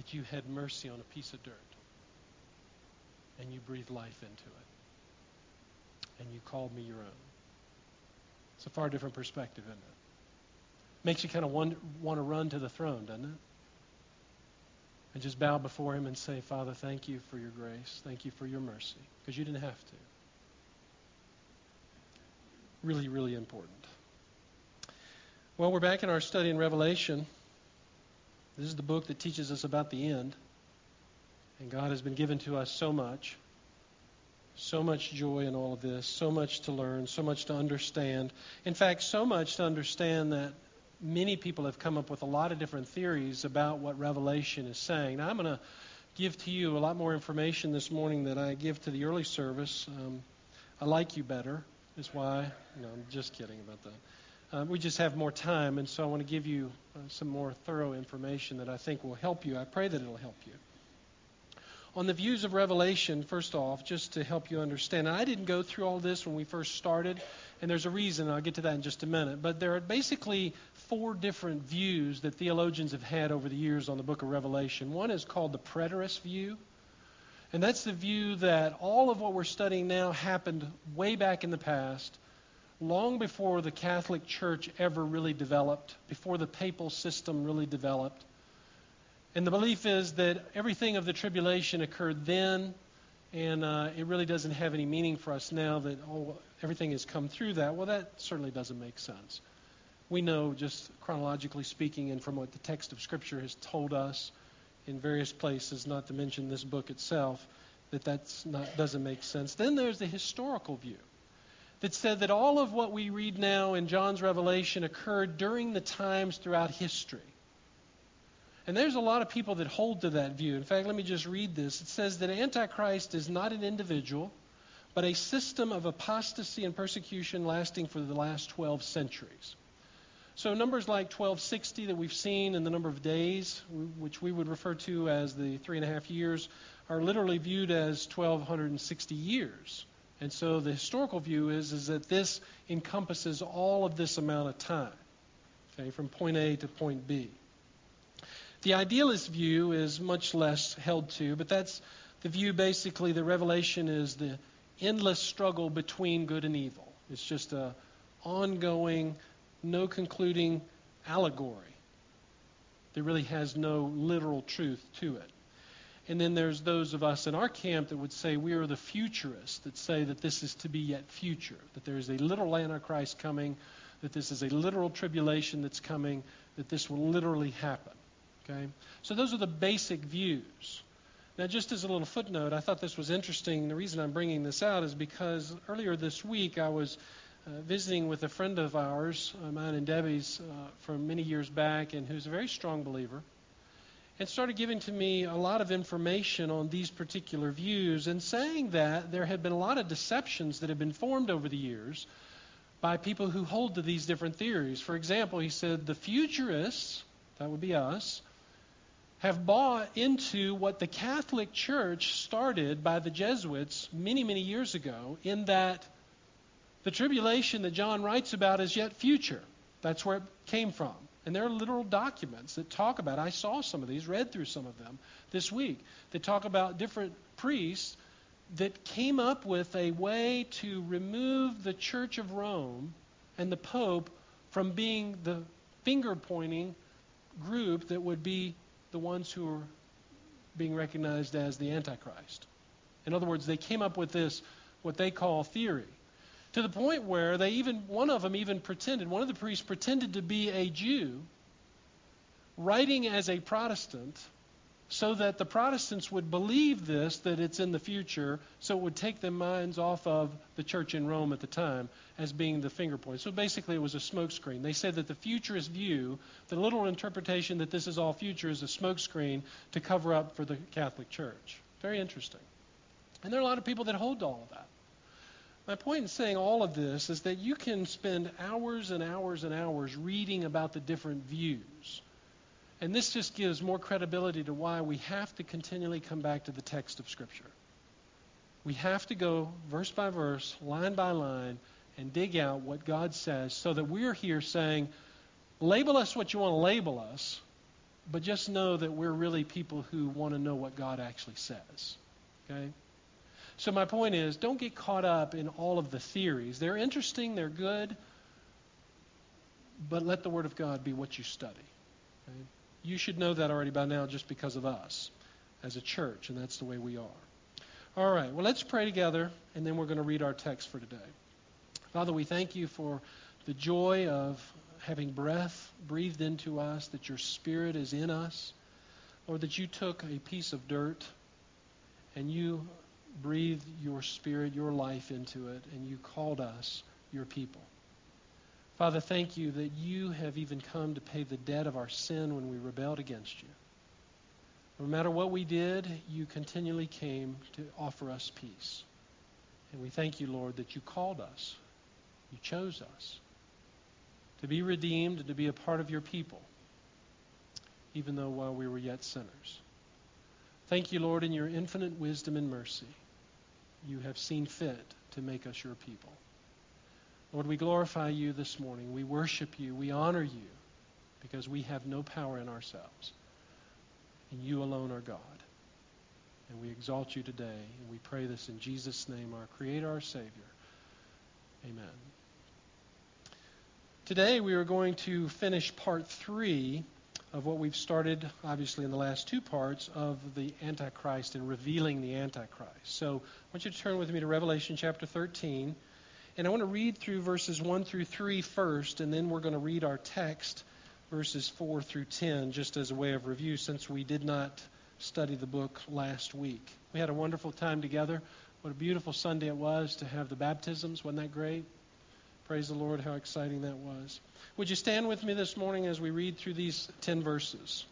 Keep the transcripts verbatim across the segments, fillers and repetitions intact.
that you had mercy on a piece of dirt and you breathed life into it and you called me your own. It's a far different perspective, isn't it? Makes you kind of want, want to run to the throne, doesn't it? And just bow before him and say, Father, thank you for your grace. Thank you for your mercy. Because you didn't have to. Really, really important. Well, we're back in our study in Revelation. This is the book that teaches us about the end. And God has been given to us so much. So much joy in all of this. So much to learn. So much to understand. In fact, so much to understand that many people have come up with a lot of different theories about what Revelation is saying. Now, I'm going to give to you a lot more information this morning than I give to the early service. Um, I like you better, is why. No, I'm just kidding about that. Uh, we just have more time, and so I want to give you uh, some more thorough information that I think will help you. I pray that it'll help you. On the views of Revelation, first off, just to help you understand, and I didn't go through all this when we first started, and there's a reason, and I'll get to that in just a minute, but there are basically four different views that theologians have had over the years on the book of Revelation. One is called the preterist view, and that's the view that all of what we're studying now happened way back in the past, long before the Catholic Church ever really developed, before the papal system really developed. And the belief is that everything of the tribulation occurred then, and uh, it really doesn't have any meaning for us now that oh, everything has come through that. Well, that certainly doesn't make sense. We know, just chronologically speaking, and from what the text of Scripture has told us in various places, not to mention this book itself, that that's not doesn't make sense. Then there's the historical view that said that all of what we read now in John's Revelation occurred during the times throughout history. And there's a lot of people that hold to that view. In fact, let me just read this. It says that Antichrist is not an individual, but a system of apostasy and persecution lasting for the last twelve centuries. So numbers like twelve sixty that we've seen and the number of days, which we would refer to as the three and a half years, are literally viewed as twelve sixty years. And so the historical view is, is that this encompasses all of this amount of time, okay, from point A to point B. The idealist view is much less held to, but that's the view basically that Revelation is the endless struggle between good and evil. It's just a ongoing, no concluding allegory. There really has no literal truth to it. And then there's those of us in our camp that would say we are the futurists, that say that this is to be yet future, that there is a literal Antichrist coming, that this is a literal tribulation that's coming, that this will literally happen. Okay? So those are the basic views. Now, just as a little footnote, I thought this was interesting. The reason I'm bringing this out is because earlier this week I was uh, visiting with a friend of ours, uh, mine and Debbie's, uh, from many years back, and who's a very strong believer, and started giving to me a lot of information on these particular views and saying that there had been a lot of deceptions that had been formed over the years by people who hold to these different theories. For example, he said the futurists, that would be us, have bought into what the Catholic Church started by the Jesuits many, many years ago, in that the tribulation that John writes about is yet future. That's where it came from. And there are literal documents that talk about, I saw some of these, read through some of them this week, that talk about different priests that came up with a way to remove the Church of Rome and the Pope from being the finger-pointing group that would be the ones who are being recognized as the Antichrist. In other words, they came up with this, what they call theory, to the point where they even, one of them even pretended, one of the priests pretended to be a Jew, writing as a Protestant, so that the Protestants would believe this, that it's in the future, so it would take their minds off of the church in Rome at the time as being the finger point. So basically it was a smokescreen. They said that the futurist view, the literal interpretation that this is all future, is a smokescreen to cover up for the Catholic Church. Very interesting. And there are a lot of people that hold to all of that. My point in saying all of this is that you can spend hours and hours and hours reading about the different views. And this just gives more credibility to why we have to continually come back to the text of Scripture. We have to go verse by verse, line by line, and dig out what God says so that we're here saying, label us what you want to label us, but just know that we're really people who want to know what God actually says. Okay? So my point is, don't get caught up in all of the theories. They're interesting, they're good, but let the Word of God be what you study. Okay? You should know that already by now just because of us as a church, and that's the way we are. All right, well, let's pray together, and then we're going to read our text for today. Father, we thank you for the joy of having breath breathed into us, that your Spirit is in us. Lord, that you took a piece of dirt and you breathed your Spirit, your life into it, and you called us your people. Father, thank you that you have even come to pay the debt of our sin when we rebelled against you. No matter what we did, you continually came to offer us peace. And we thank you, Lord, that you called us. You chose us to be redeemed and to be a part of your people, even though while we were yet sinners. Thank you, Lord, in your infinite wisdom and mercy, you have seen fit to make us your people. Lord, we glorify you this morning. We worship you. We honor you because we have no power in ourselves. And you alone are God. And we exalt you today. And we pray this in Jesus' name, our Creator, our Savior. Amen. Today we are going to finish part three of what we've started, obviously, in the last two parts of the Antichrist and revealing the Antichrist. So I want you to turn with me to Revelation chapter thirteen. And I want to read through verses one through three first, and then we're going to read our text, verses four through ten, just as a way of review, since we did not study the book last week. We had a wonderful time together. What a beautiful Sunday it was to have the baptisms. Wasn't that great? Praise the Lord, how exciting that was. Would you stand with me this morning as we read through these ten verses?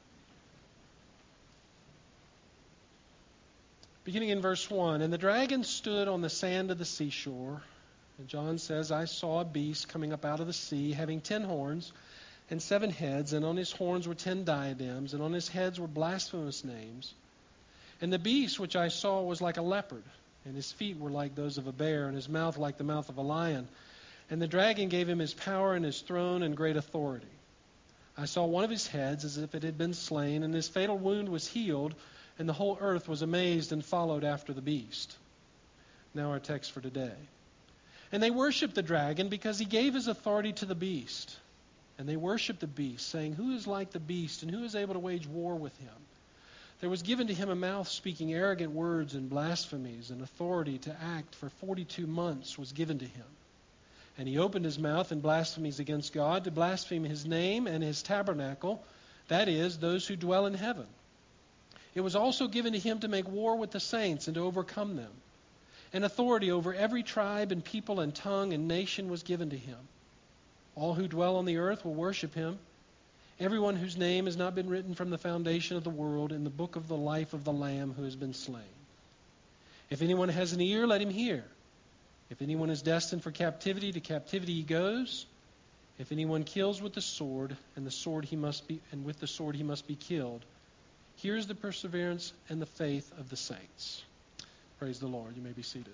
Beginning in verse one, "And the dragon stood on the sand of the seashore." And John says, "I saw a beast coming up out of the sea, having ten horns and seven heads, and on his horns were ten diadems, and on his heads were blasphemous names. And the beast which I saw was like a leopard, and his feet were like those of a bear, and his mouth like the mouth of a lion. And the dragon gave him his power and his throne and great authority. I saw one of his heads as if it had been slain, and his fatal wound was healed, and the whole earth was amazed and followed after the beast." Now our text for today. "And they worshipped the dragon because he gave his authority to the beast. And they worshipped the beast, saying, 'Who is like the beast, and who is able to wage war with him?' There was given to him a mouth speaking arrogant words and blasphemies, and authority to act for forty-two months was given to him. And he opened his mouth in blasphemies against God, to blaspheme his name and his tabernacle, that is, those who dwell in heaven. It was also given to him to make war with the saints and to overcome them. And authority over every tribe and people and tongue and nation was given to him. All who dwell on the earth will worship him, everyone whose name has not been written from the foundation of the world in the book of the life of the Lamb who has been slain. If anyone has an ear, let him hear. If anyone is destined for captivity, to captivity he goes. If anyone kills with the sword, and the sword he must be, and with the sword he must be killed. Here is the perseverance and the faith of the saints." Praise the Lord. You may be seated.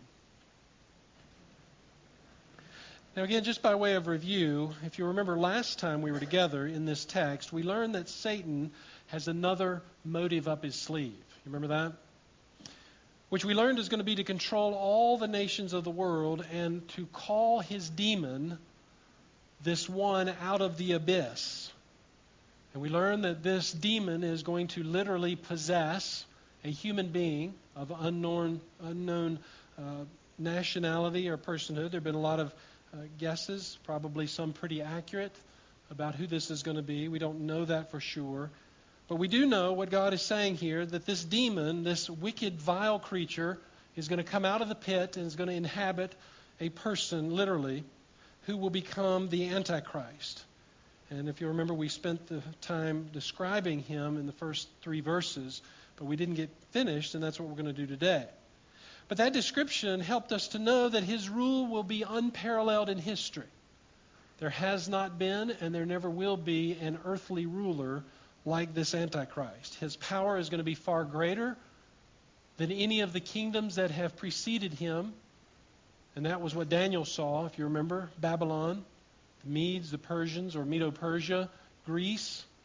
Now again, just by way of review, if you remember last time we were together in this text, we learned that Satan has another motive up his sleeve. You remember that? Which we learned is going to be to control all the nations of the world and to call his demon, this one, out of the abyss. And we learned that this demon is going to literally possess a human being of unknown, unknown uh, nationality or personhood. There have been a lot of uh, guesses, probably some pretty accurate, about who this is going to be. We don't know that for sure. But we do know what God is saying here, that this demon, this wicked, vile creature, is going to come out of the pit and is going to inhabit a person, literally, who will become the Antichrist. And if you remember, we spent the time describing him in the first three verses, but we didn't get finished, and that's what we're going to do today. But that description helped us to know that his rule will be unparalleled in history. There has not been, and there never will be, an earthly ruler like this Antichrist. His power is going to be far greater than any of the kingdoms that have preceded him. And that was what Daniel saw, if you remember. Babylon, the Medes, the Persians, or Medo-Persia, Greece,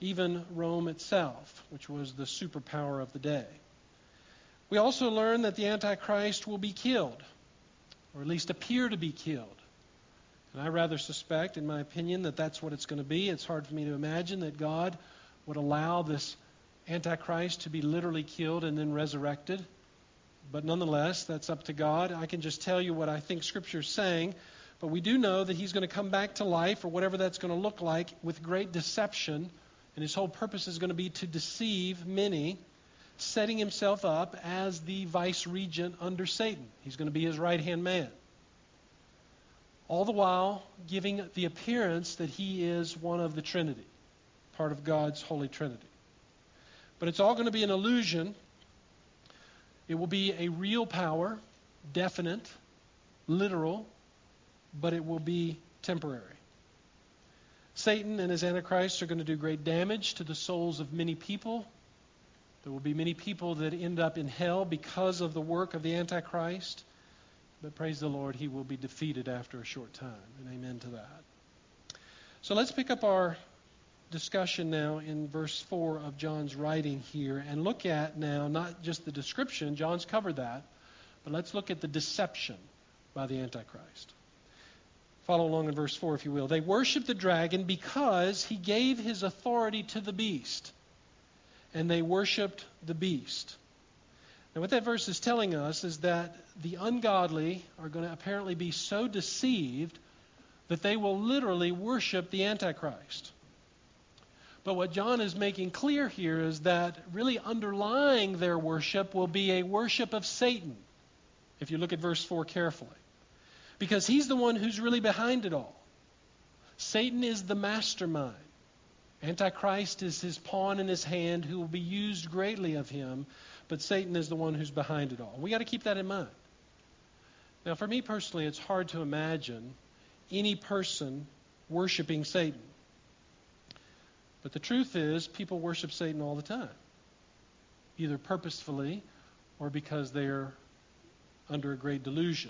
even Rome itself, which was the superpower of the day. We also learn that the Antichrist will be killed, or at least appear to be killed. And I rather suspect, in my opinion, that that's what it's going to be. It's hard for me to imagine that God would allow this Antichrist to be literally killed and then resurrected. But nonetheless, that's up to God. I can just tell you what I think Scripture is saying. But we do know that he's going to come back to life, or whatever that's going to look like, with great deception. And his whole purpose is going to be to deceive many, setting himself up as the vice regent under Satan. He's going to be his right-hand man. All the while giving the appearance that he is one of the Trinity, part of God's Holy Trinity. But it's all going to be an illusion. It will be a real power, definite, literal, but it will be temporary. Satan and his Antichrist are going to do great damage to the souls of many people. There will be many people that end up in hell because of the work of the Antichrist. But praise the Lord, he will be defeated after a short time. And amen to that. So let's pick up our discussion now in verse four of John's writing here and look at now not just the description, John's covered that, but let's look at the deception by the Antichrist. Follow along in verse four, if you will. They worship the dragon because he gave his authority to the beast, and they worshiped the beast. Now what that verse is telling us is that the ungodly are going to apparently be so deceived that they will literally worship the Antichrist. But what John is making clear here is that really underlying their worship will be a worship of Satan, if you look at verse four carefully. Because he's the one who's really behind it all. Satan is the mastermind. Antichrist is his pawn in his hand who will be used greatly of him, but Satan is the one who's behind it all. We got to keep that in mind. Now, for me personally, it's hard to imagine any person worshiping Satan. But the truth is, people worship Satan all the time, either purposefully or because they're under a great delusion.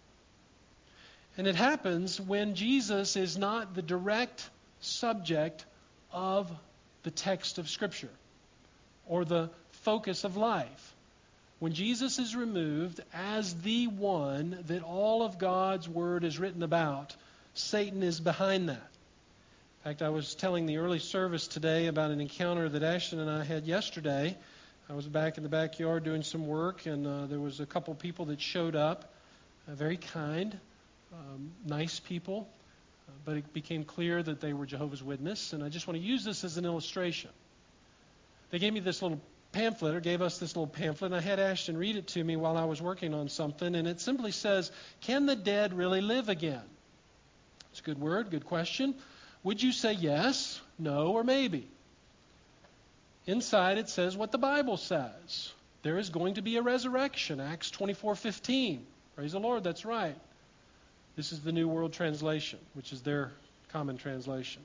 And it happens when Jesus is not the direct subject of the text of Scripture or the focus of life. When Jesus is removed as the one that all of God's Word is written about, Satan is behind that. In fact, I was telling the early service today about an encounter that Ashton and I had yesterday. I was back in the backyard doing some work, and uh, there was a couple people that showed up, uh, very kind, um, nice people, uh, but it became clear that they were Jehovah's Witnesses, and I just want to use this as an illustration. They gave me this little pamphlet, or gave us this little pamphlet, and I had Ashton read it to me while I was working on something, and it simply says, "Can the dead really live again?" It's a good word, good question. Would you say yes, no, or maybe? Inside it says what the Bible says. There is going to be a resurrection, Acts twenty-four fifteen. Praise the Lord, that's right. This is the New World Translation, which is their common translation.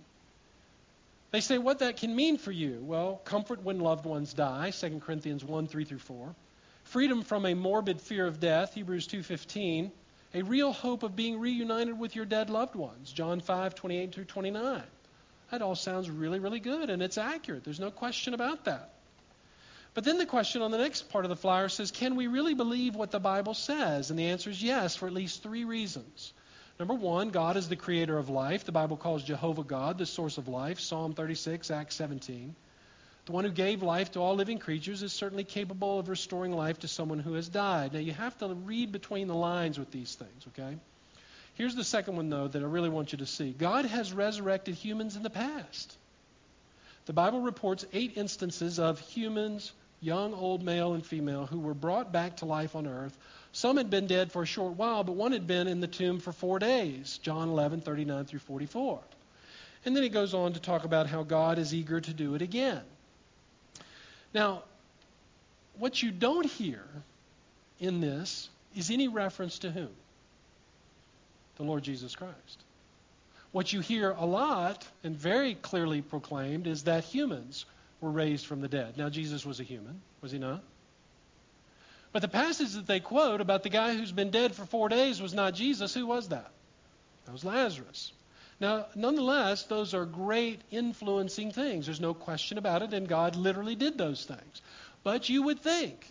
They say what that can mean for you. Well, comfort when loved ones die, Second Corinthians one, three through four. Freedom from a morbid fear of death, Hebrews two fifteen. A real hope of being reunited with your dead loved ones, John five, twenty-eight through twenty-nine. That all sounds really, really good, and it's accurate. There's no question about that. But then the question on the next part of the flyer says, can we really believe what the Bible says? And the answer is yes, for at least three reasons. Number one, God is the creator of life. The Bible calls Jehovah God the source of life, Psalm thirty-six, Acts seventeen. The one who gave life to all living creatures is certainly capable of restoring life to someone who has died. Now, you have to read between the lines with these things, okay? Here's the second one, though, that I really want you to see. God has resurrected humans in the past. The Bible reports eight instances of humans, young, old, male, and female, who were brought back to life on earth. Some had been dead for a short while, but one had been in the tomb for four days, John eleven, thirty-nine through forty-four. And then he goes on to talk about how God is eager to do it again. Now, what you don't hear in this is any reference to whom? The Lord Jesus Christ. What you hear a lot and very clearly proclaimed is that humans were raised from the dead. Now, Jesus was a human, was he not? But the passage that they quote about the guy who's been dead for four days was not Jesus. Who was that? That was Lazarus. Now, nonetheless, those are great influencing things. There's no question about it, and God literally did those things. But you would think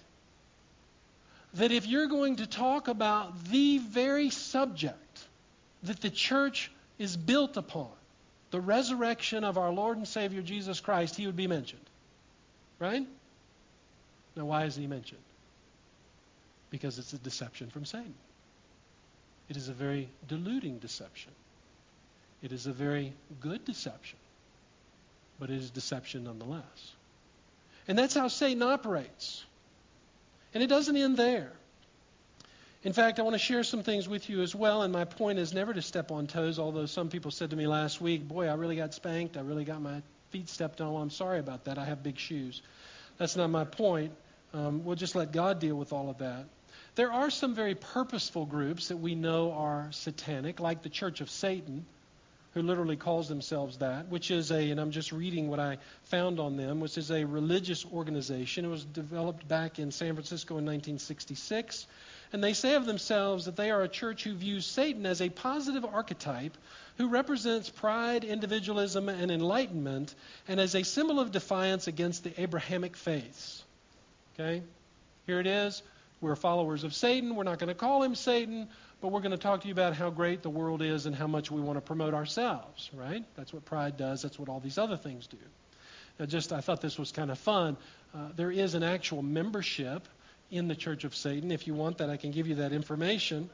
that if you're going to talk about the very subject that the church is built upon, the resurrection of our Lord and Savior Jesus Christ, he would be mentioned. Right? Now, why is he mentioned? Because it's a deception from Satan. It is a very deluding deception. It is a very good deception, but it is deception nonetheless. And that's how Satan operates. And it doesn't end there. In fact, I want to share some things with you as well, and my point is never to step on toes, although some people said to me last week, boy, I really got spanked, I really got my feet stepped on. Well, I'm sorry about that. I have big shoes. That's not my point. Um, we'll just let God deal with all of that. There are some very purposeful groups that we know are satanic, like the Church of Satan, who literally calls themselves that, which is a, and I'm just reading what I found on them, which is a religious organization. It was developed back in San Francisco in nineteen sixty-six. And they say of themselves that they are a church who views Satan as a positive archetype who represents pride, individualism, and enlightenment, and as a symbol of defiance against the Abrahamic faiths. Okay? Here it is. We're followers of Satan. We're not going to call him Satan, but we're going to talk to you about how great the world is and how much we want to promote ourselves, right? That's what pride does. That's what all these other things do. Now, just I thought this was kind of fun. Uh, there is an actual membership in the Church of Satan. If you want that, I can give you that information.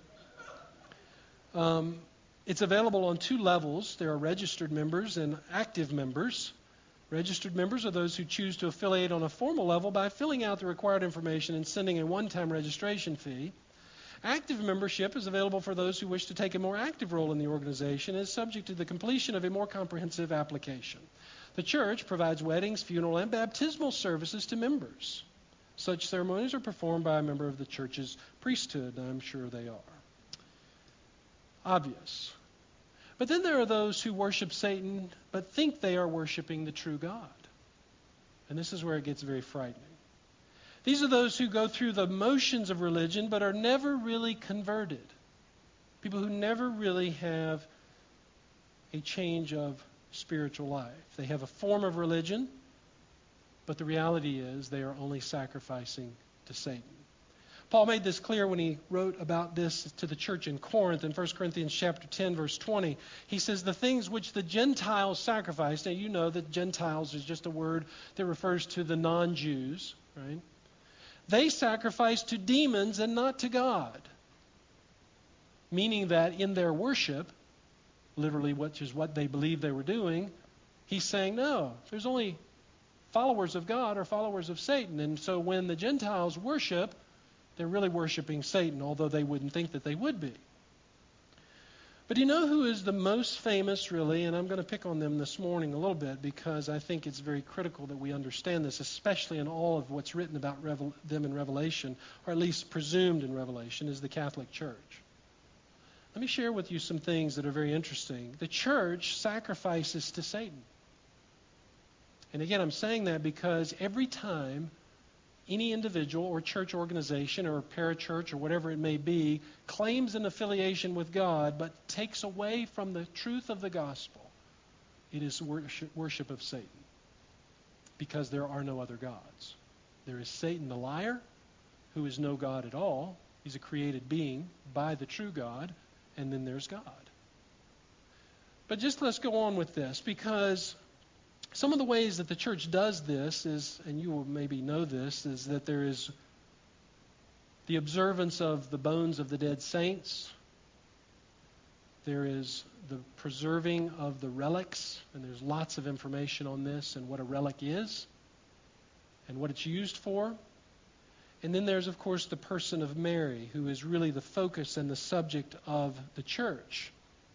Um, it's available on two levels. There are registered members and active members. Registered members are those who choose to affiliate on a formal level by filling out the required information and sending a one-time registration fee. Active membership is available for those who wish to take a more active role in the organization and is subject to the completion of a more comprehensive application. The church provides weddings, funeral, and baptismal services to members. Such ceremonies are performed by a member of the church's priesthood, and I'm sure they are. Obvious. But then there are those who worship Satan but think they are worshiping the true God. And this is where it gets very frightening. These are those who go through the motions of religion but are never really converted. People who never really have a change of spiritual life. They have a form of religion, but the reality is they are only sacrificing to Satan. Paul made this clear when he wrote about this to the church in Corinth in First Corinthians chapter ten, verse twenty. He says, the things which the Gentiles sacrifice. Now you know that Gentiles is just a word that refers to the non-Jews, right? They sacrifice to demons and not to God. Meaning that in their worship, literally which is what they believed they were doing, he's saying, no, there's only followers of God or followers of Satan. And so when the Gentiles worship, they're really worshiping Satan, although they wouldn't think that they would be. But you know who is the most famous, really, and I'm going to pick on them this morning a little bit because I think it's very critical that we understand this, especially in all of what's written about Revel- them in Revelation, or at least presumed in Revelation, is the Catholic Church. Let me share with you some things that are very interesting. The church sacrifices to Satan. And again, I'm saying that because every time any individual or church organization or parachurch or whatever it may be claims an affiliation with God but takes away from the truth of the gospel, it is worship, worship of Satan. Because there are no other gods. There is Satan the liar, who is no God at all. He's a created being by the true God, and then there's God. But just let's go on with this, because some of the ways that the church does this is, and you will maybe know this, is that there is the observance of the bones of the dead saints. There is the preserving of the relics, and there's lots of information on this and what a relic is and what it's used for. And then there's, of course, the person of Mary, who is really the focus and the subject of the church.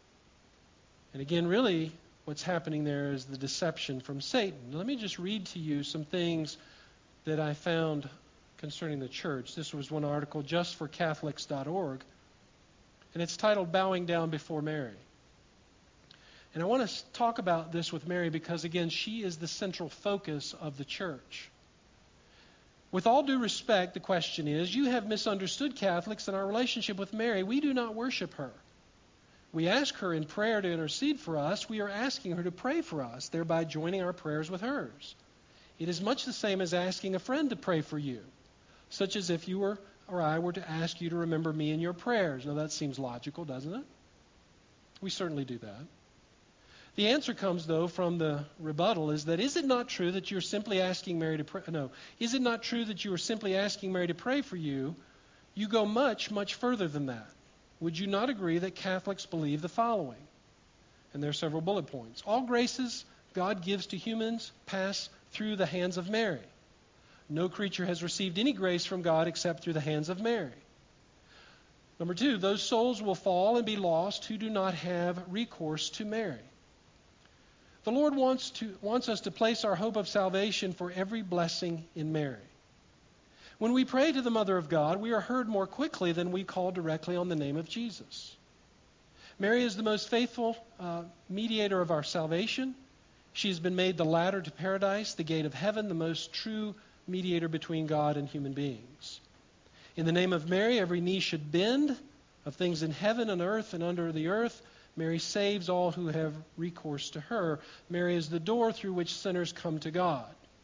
And again, really, what's happening there is the deception from Satan. Let me just read to you some things that I found concerning the church. This was one article, just for catholics dot org, and it's titled Bowing Down Before Mary. And I want to talk about this with Mary because, again, she is the central focus of the church. With all due respect, the question is, you have misunderstood Catholics and our relationship with Mary. We do not worship her. we ask her in prayer to intercede for us, we are asking her to pray for us, thereby joining our prayers with hers. It is much the same as asking a friend to pray for you, such as if you were or I were to ask you to remember me in your prayers. Now that seems logical, doesn't it? We certainly do that. The answer comes, though, from the rebuttal is that is it not true that you're simply asking Mary to pray? No. Is it not true that you are simply asking Mary to pray for you? You go much, much further than that. Would you not agree that Catholics believe the following? And there are several bullet points. All graces God gives to humans pass through the hands of Mary. No creature has received any grace from God except through the hands of Mary. Number two, those souls will fall and be lost who do not have recourse to Mary. The Lord wants to wants us to place our hope of salvation for every blessing in Mary. When we pray to the Mother of God, we are heard more quickly than we call directly on the name of Jesus. Mary is the most faithful uh, mediator of our salvation. She has been made the ladder to paradise, the gate of heaven, the most true mediator between God and human beings. In the name of Mary, every knee should bend, of things in heaven and earth and under the earth. Mary saves all who have recourse to her. Mary is the door through which sinners come to God.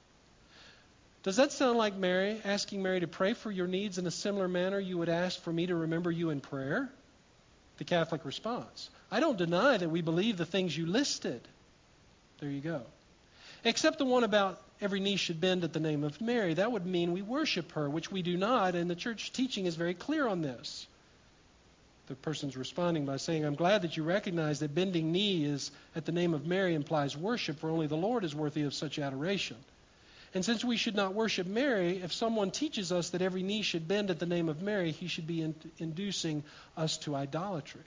Does that sound like Mary, asking Mary to pray for your needs in a similar manner you would ask for me to remember you in prayer? The Catholic response: I don't deny that we believe the things you listed. There you go. Except the one about every knee should bend at the name of Mary. That would mean we worship her, which we do not, and the church teaching is very clear on this. The person's responding by saying, I'm glad that you recognize that bending knee is at the name of Mary implies worship, for only the Lord is worthy of such adoration. And since we should not worship Mary, if someone teaches us that every knee should bend at the name of Mary, he should be in- inducing us to idolatry.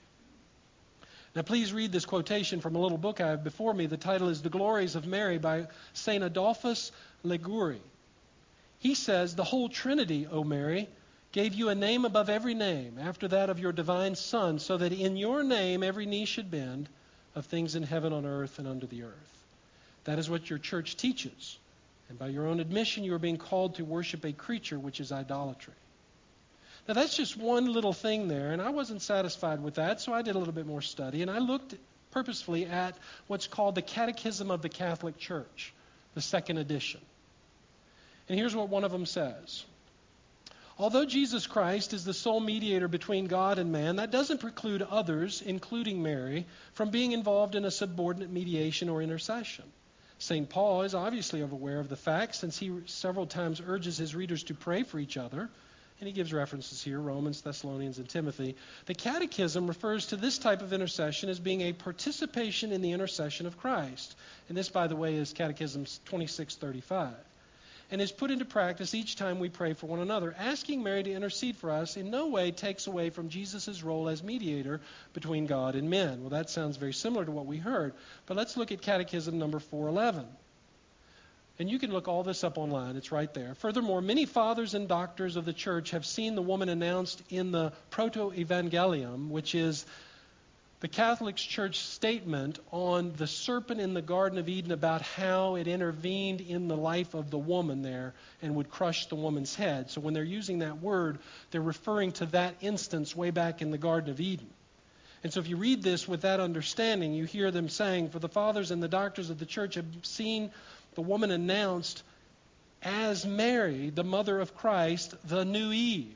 Now please read this quotation from a little book I have before me. The title is The Glories of Mary by Saint Adolphus Liguri. He says, the whole Trinity, O Mary, gave you a name above every name, after that of your divine Son, so that in your name every knee should bend, of things in heaven, on earth, and under the earth. That is what your church teaches. And by your own admission, you are being called to worship a creature, which is idolatry. Now that's just one little thing there, and I wasn't satisfied with that, so I did a little bit more study, and I looked purposefully at what's called the Catechism of the Catholic Church, the second edition. And here's what one of them says. Although Jesus Christ is the sole mediator between God and man, that doesn't preclude others, including Mary, from being involved in a subordinate mediation or intercession. Saint Paul is obviously aware of the fact, since he several times urges his readers to pray for each other, and he gives references here, Romans, Thessalonians, and Timothy. The Catechism refers to this type of intercession as being a participation in the intercession of Christ. And this, by the way, is Catechism twenty-six thirty-five. And is put into practice each time we pray for one another. Asking Mary to intercede for us in no way takes away from Jesus' role as mediator between God and men. Well, that sounds very similar to what we heard. But let's look at Catechism number four eleven. And you can look all this up online. It's right there. Furthermore, many fathers and doctors of the church have seen the woman announced in the Proto-Evangelium, which is the Catholic Church statement on the serpent in the Garden of Eden, about how it intervened in the life of the woman there and would crush the woman's head. So when they're using that word, they're referring to that instance way back in the Garden of Eden. And so if you read this with that understanding, you hear them saying, for the fathers and the doctors of the church have seen the woman announced as Mary, the mother of Christ, the new Eve.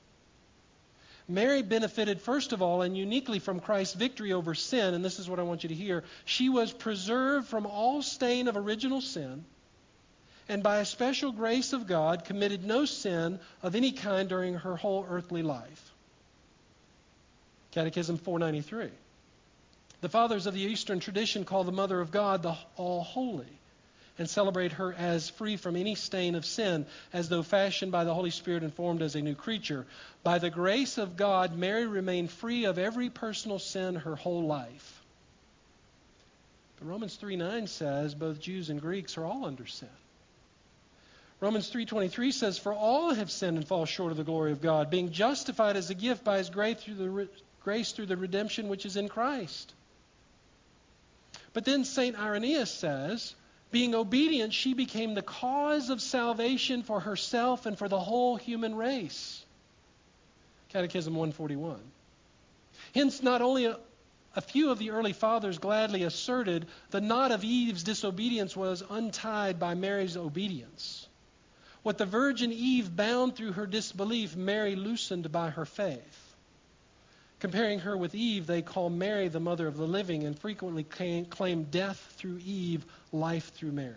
Mary benefited first of all and uniquely from Christ's victory over sin, and this is what I want you to hear. She was preserved from all stain of original sin, and by a special grace of God committed no sin of any kind during her whole earthly life. Catechism four ninety-three. The fathers of the Eastern tradition call the Mother of God the All-Holy, and celebrate her as free from any stain of sin, as though fashioned by the Holy Spirit and formed as a new creature. By the grace of God, Mary remained free of every personal sin her whole life. But Romans three nine says both Jews and Greeks are all under sin. Romans three twenty-three says, for all have sinned and fall short of the glory of God, being justified as a gift by his grace through the, re- grace through the redemption which is in Christ. But then Saint Irenaeus says, being obedient, she became the cause of salvation for herself and for the whole human race. Catechism one forty-one. Hence, not only A few of the early fathers gladly asserted the knot of Eve's disobedience was untied by Mary's obedience. What the virgin Eve bound through her disbelief, Mary loosened by her faith. Comparing her with Eve, they call Mary the mother of the living and frequently claim death through Eve, life through Mary.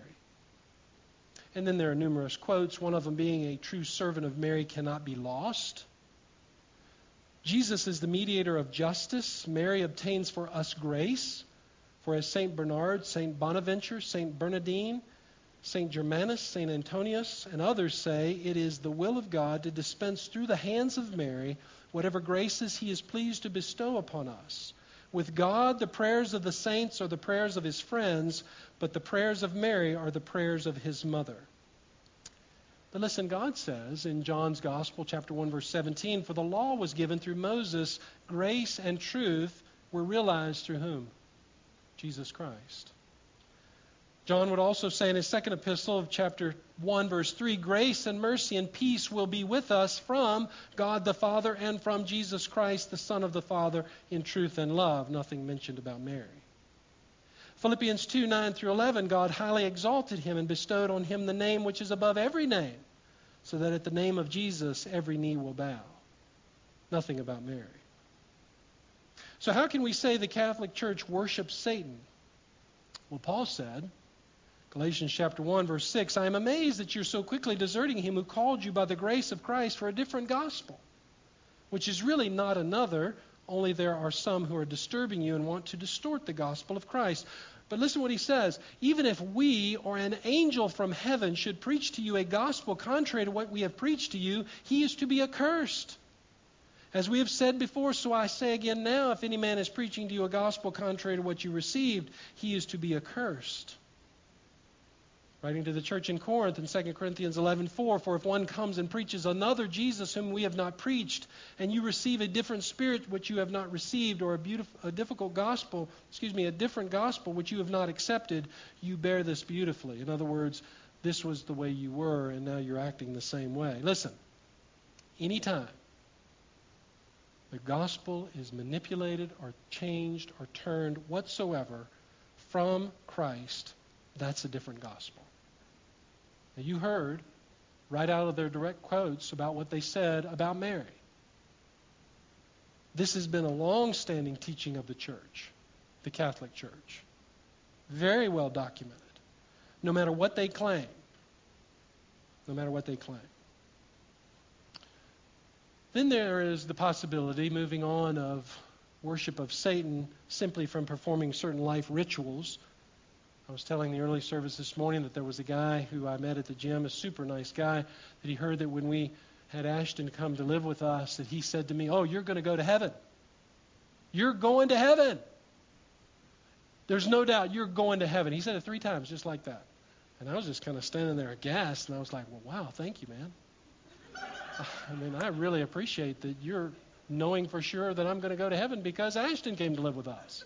And then there are numerous quotes, one of them being, a true servant of Mary cannot be lost. Jesus is the mediator of justice. Mary obtains for us grace. For as Saint Bernard, Saint Bonaventure, Saint Bernardine, Saint Germanus, Saint Antonius, and others say, it is the will of God to dispense through the hands of Mary whatever graces he is pleased to bestow upon us. With God, the prayers of the saints are the prayers of his friends, but the prayers of Mary are the prayers of his mother. But listen, God says in John's Gospel, chapter one, verse seventeen, for the law was given through Moses, grace and truth were realized through whom? Jesus Christ. John would also say in his second epistle of chapter one, verse three, grace and mercy and peace will be with us from God the Father and from Jesus Christ, the Son of the Father, in truth and love. Nothing mentioned about Mary. Philippians two, nine through eleven, God highly exalted him and bestowed on him the name which is above every name, so that at the name of Jesus every knee will bow. Nothing about Mary. So how can we say the Catholic Church worships Satan? Well, Paul said, Galatians chapter one, verse six, I am amazed that you're so quickly deserting him who called you by the grace of Christ for a different gospel, which is really not another, only there are some who are disturbing you and want to distort the gospel of Christ. But listen to what he says. Even if we or an angel from heaven should preach to you a gospel contrary to what we have preached to you, he is to be accursed. As we have said before, so I say again now, if any man is preaching to you a gospel contrary to what you received, he is to be accursed. Writing to the church in Corinth in Second Corinthians eleven four, for if one comes and preaches another Jesus whom we have not preached, and you receive a different spirit which you have not received, or a, beautiful, a difficult gospel, excuse me, a different gospel which you have not accepted, you bear this beautifully. In other words, this was the way you were, and now you're acting the same way. Listen, anytime the gospel is manipulated or changed or turned whatsoever from Christ, that's a different gospel. Now you heard right out of their direct quotes about what they said about Mary. This has been a long-standing teaching of the church, the Catholic Church. Very well documented. No matter what they claim. No matter what they claim. Then there is the possibility, moving on, of worship of Satan simply from performing certain life rituals. I was telling the early service this morning that there was a guy who I met at the gym, a super nice guy, that he heard that when we had Ashton come to live with us, that he said to me, oh, you're going to go to heaven. You're going to heaven. There's no doubt you're going to heaven. He said it three times just like that. And I was just kind of standing there aghast, and I was like, well, wow, thank you, man. I mean, I really appreciate that you're knowing for sure that I'm going to go to heaven because Ashton came to live with us.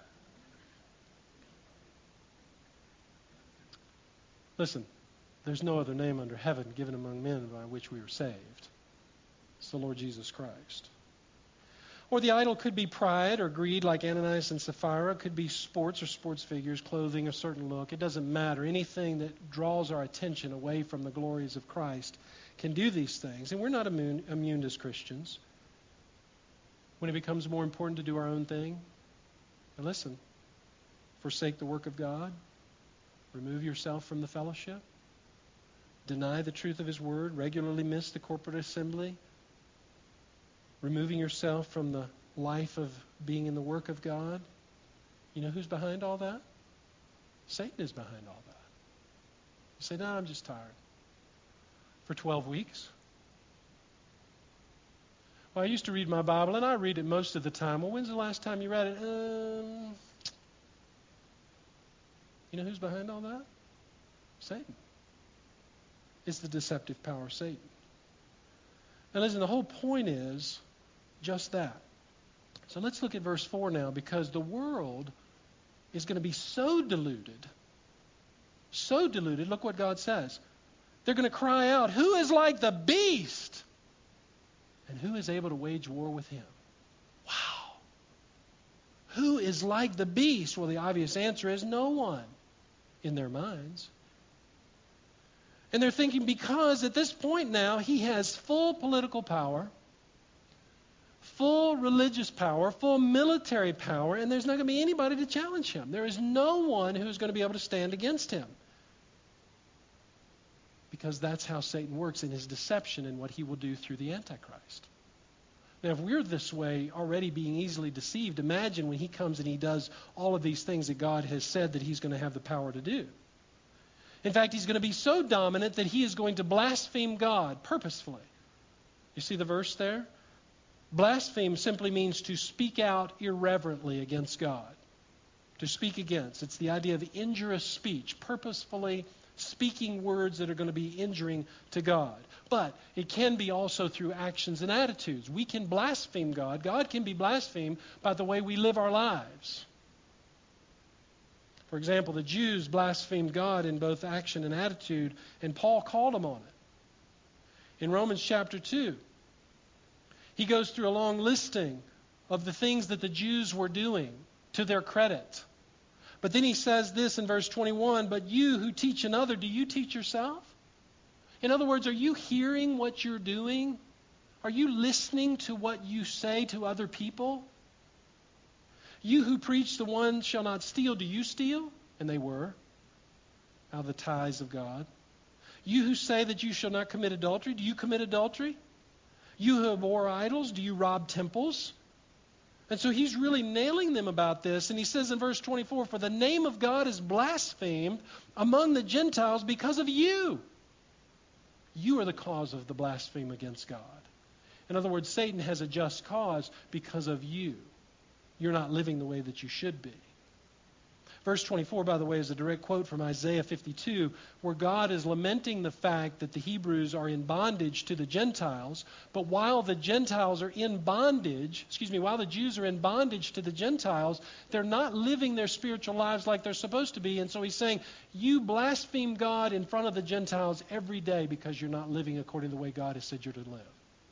Listen, there's no other name under heaven given among men by which we are saved. It's the Lord Jesus Christ. Or the idol could be pride or greed like Ananias and Sapphira. It could be sports or sports figures, clothing, a certain look. It doesn't matter. Anything that draws our attention away from the glories of Christ can do these things. And we're not immune, immune as Christians. When it becomes more important to do our own thing, but listen, forsake the work of God. Remove yourself from the fellowship. Deny the truth of his word. Regularly miss the corporate assembly. Removing yourself from the life of being in the work of God. You know who's behind all that? Satan is behind all that. You say, no, I'm just tired. For twelve weeks? Well, I used to read my Bible, and I read it most of the time. Well, when's the last time you read it? Um... You know who's behind all that? Satan. It's the deceptive power of Satan. Now listen, the whole point is just that. So let's look at verse four now, because the world is going to be so deluded, so deluded, look what God says. They're going to cry out, who is like the beast? And who is able to wage war with him? Wow. Who is like the beast? Well, the obvious answer is no one in their minds. And they're thinking because at this point now he has full political power, full religious power, full military power, and there's not going to be anybody to challenge him. There is no one who's going to be able to stand against him. Because that's how Satan works in his deception and what he will do through the Antichrist. Now, if we're this way, already being easily deceived, imagine when he comes and he does all of these things that God has said that he's going to have the power to do. In fact, he's going to be so dominant that he is going to blaspheme God purposefully. You see the verse there? Blaspheme simply means to speak out irreverently against God. To speak against. It's the idea of injurious speech, purposefully speaking words that are going to be injuring to God. But it can be also through actions and attitudes. We can blaspheme God. God can be blasphemed by the way we live our lives. For example, the Jews blasphemed God in both action and attitude, and Paul called them on it. In Romans chapter two, he goes through a long listing of the things that the Jews were doing to their credit. But then he says this in verse twenty-one, but you who teach another, do you teach yourself? In other words, are you hearing what you're doing? Are you listening to what you say to other people? You who preach the one shall not steal, do you steal? And they were, out of the tithes of God. You who say that you shall not commit adultery, do you commit adultery? You who abhor idols, do you rob temples? And so he's really nailing them about this. And he says in verse twenty-four, for the name of God is blasphemed among the Gentiles because of you. You are the cause of the blasphemy against God. In other words, Satan has a just cause because of you. You're not living the way that you should be. Verse twenty-four, by the way, is a direct quote from Isaiah fifty-two, where God is lamenting the fact that the Hebrews are in bondage to the Gentiles. But while the Gentiles are in bondage, excuse me, while the Jews are in bondage to the Gentiles, they're not living their spiritual lives like they're supposed to be. And so he's saying, you blaspheme God in front of the Gentiles every day because you're not living according to the way God has said you're to live.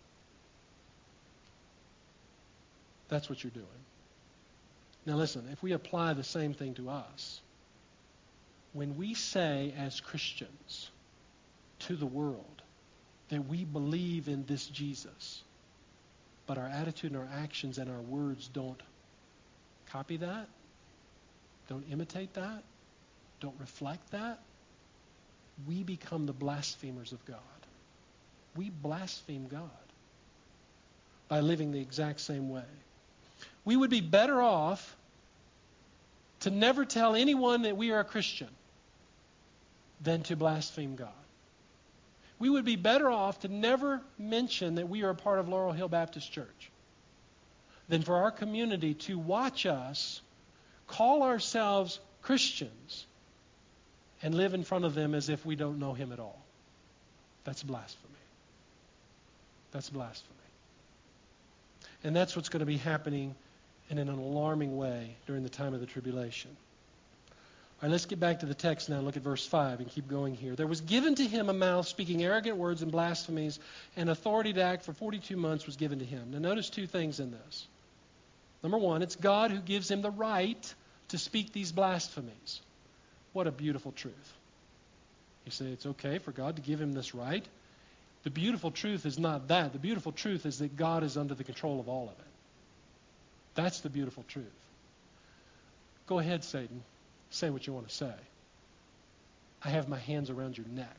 That's what you're doing. Now listen, if we apply the same thing to us, when we say as Christians to the world that we believe in this Jesus, but our attitude and our actions and our words don't copy that, don't imitate that, don't reflect that, we become the blasphemers of God. We blaspheme God by living the exact same way. We would be better off to never tell anyone that we are a Christian than to blaspheme God. We would be better off to never mention that we are a part of Laurel Hill Baptist Church than for our community to watch us call ourselves Christians and live in front of them as if we don't know him at all. That's blasphemy. That's blasphemy. And that's what's going to be happening in an alarming way during the time of the tribulation. All right, let's get back to the text now and look at verse five and keep going here. There was given to him a mouth speaking arrogant words and blasphemies, and authority to act for forty-two months was given to him. Now notice two things in this. Number one, it's God who gives him the right to speak these blasphemies. What a beautiful truth. You say it's okay for God to give him this right. The beautiful truth is not that. The beautiful truth is that God is under the control of all of it. That's the beautiful truth. Go ahead, Satan. Say what you want to say. I have my hands around your neck.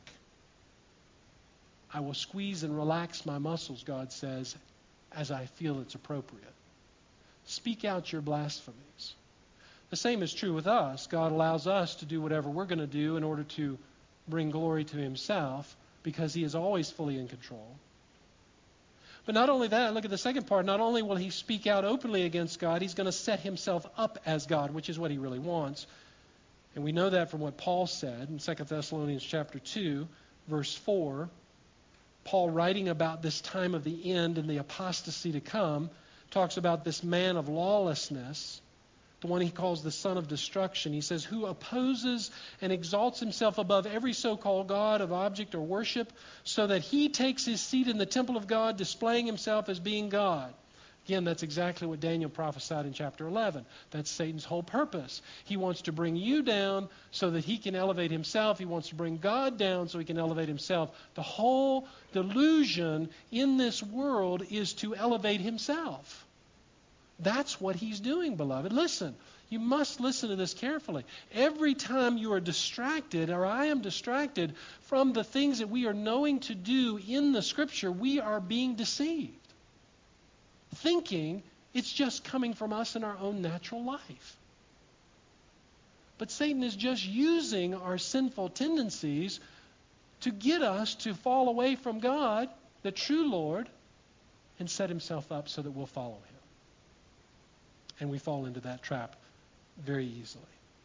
I will squeeze and relax my muscles, God says, as I feel it's appropriate. Speak out your blasphemies. The same is true with us. God allows us to do whatever we're going to do in order to bring glory to himself because he is always fully in control. But not only that, look at the second part. Not only will he speak out openly against God, he's going to set himself up as God, which is what he really wants. And we know that from what Paul said in Second Thessalonians chapter two, verse four. Paul, writing about this time of the end and the apostasy to come, talks about this man of lawlessness, the one he calls the son of destruction. He says, who opposes and exalts himself above every so-called God of object or worship, so that he takes his seat in the temple of God, displaying himself as being God. Again, that's exactly what Daniel prophesied in chapter eleven. That's Satan's whole purpose. He wants to bring you down so that he can elevate himself. He wants to bring God down so he can elevate himself. The whole delusion in this world is to elevate himself. That's what he's doing, beloved. Listen, you must listen to this carefully. Every time you are distracted, or I am distracted from the things that we are knowing to do in the Scripture, we are being deceived, thinking it's just coming from us in our own natural life. But Satan is just using our sinful tendencies to get us to fall away from God, the true Lord, and set himself up so that we'll follow him. And we fall into that trap very easily.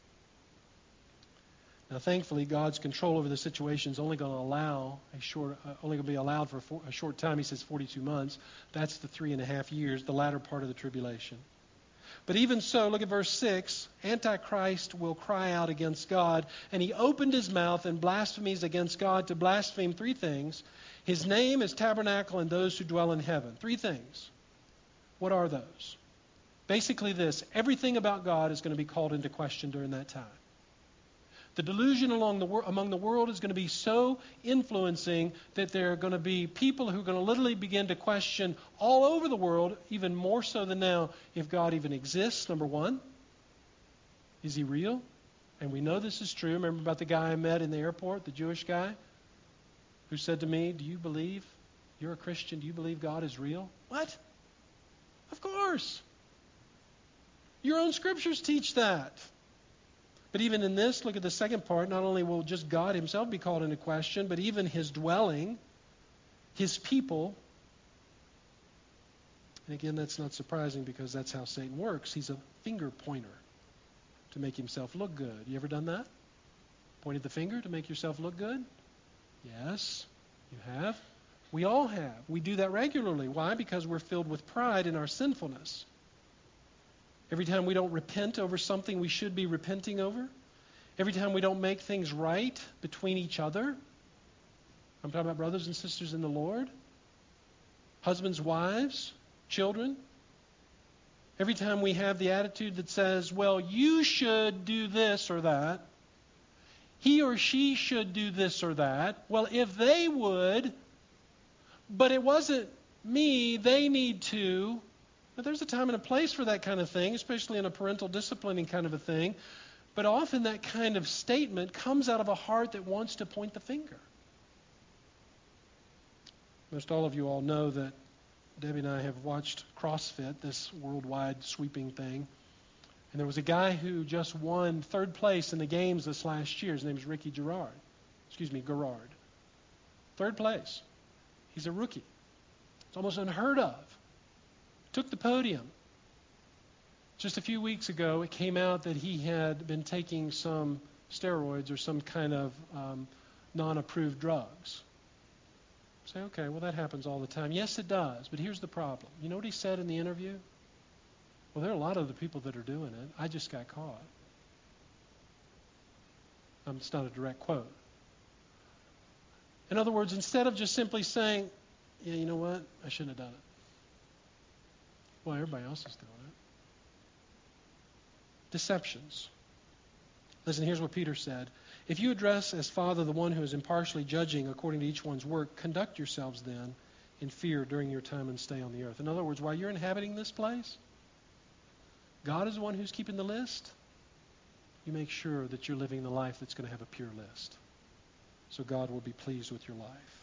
Now, thankfully, God's control over the situation is only going to allow a short, uh, only going to be allowed for a, for a short time. He says forty-two months. That's the three and a half years, the latter part of the tribulation. But even so, look at verse six. Antichrist will cry out against God, and he opened his mouth in blasphemies against God to blaspheme three things: his name, his tabernacle, and those who dwell in heaven. Three things. What are those? Basically this: everything about God is going to be called into question during that time. The delusion along the, among the world is going to be so influencing that there are going to be people who are going to literally begin to question all over the world, even more so than now, if God even exists, number one. Is he real? And we know this is true. Remember about the guy I met in the airport, the Jewish guy, who said to me, do you believe, you're a Christian, do you believe God is real? What? Of course. Your own scriptures teach that. But even in this, look at the second part. Not only will just God himself be called into question, but even his dwelling, his people. And again, that's not surprising because that's how Satan works. He's a finger pointer to make himself look good. You ever done that? Pointed the finger to make yourself look good? Yes, you have. We all have. We do that regularly. Why? Because we're filled with pride in our sinfulness. Every time we don't repent over something we should be repenting over. Every time we don't make things right between each other. I'm talking about brothers and sisters in the Lord. Husbands, wives, children. Every time we have the attitude that says, well, you should do this or that. He or she should do this or that. Well, if they would, but it wasn't me, they need to. But there's a time and a place for that kind of thing, especially in a parental disciplining kind of a thing. But often that kind of statement comes out of a heart that wants to point the finger. Most all of you all know that Debbie and I have watched CrossFit, this worldwide sweeping thing. And there was a guy who just won third place in the games this last year. His name is Ricky Gerard. Excuse me, Gerard. Third place. He's a rookie. It's almost unheard of. Took the podium. Just a few weeks ago, it came out that he had been taking some steroids or some kind of um, non-approved drugs. Say, okay, well, that happens all the time. Yes, it does, but here's the problem. You know what he said in the interview? Well, there are a lot of the people that are doing it. I just got caught. Um, it's not a direct quote. In other words, instead of just simply saying, yeah, you know what, I shouldn't have done it. Well, everybody else is doing it. Deceptions. Listen, here's what Peter said. If you address as Father the one who is impartially judging according to each one's work, conduct yourselves then in fear during your time and stay on the earth. In other words, while you're inhabiting this place, God is the one who's keeping the list. You make sure that you're living the life that's going to have a pure list. So God will be pleased with your life.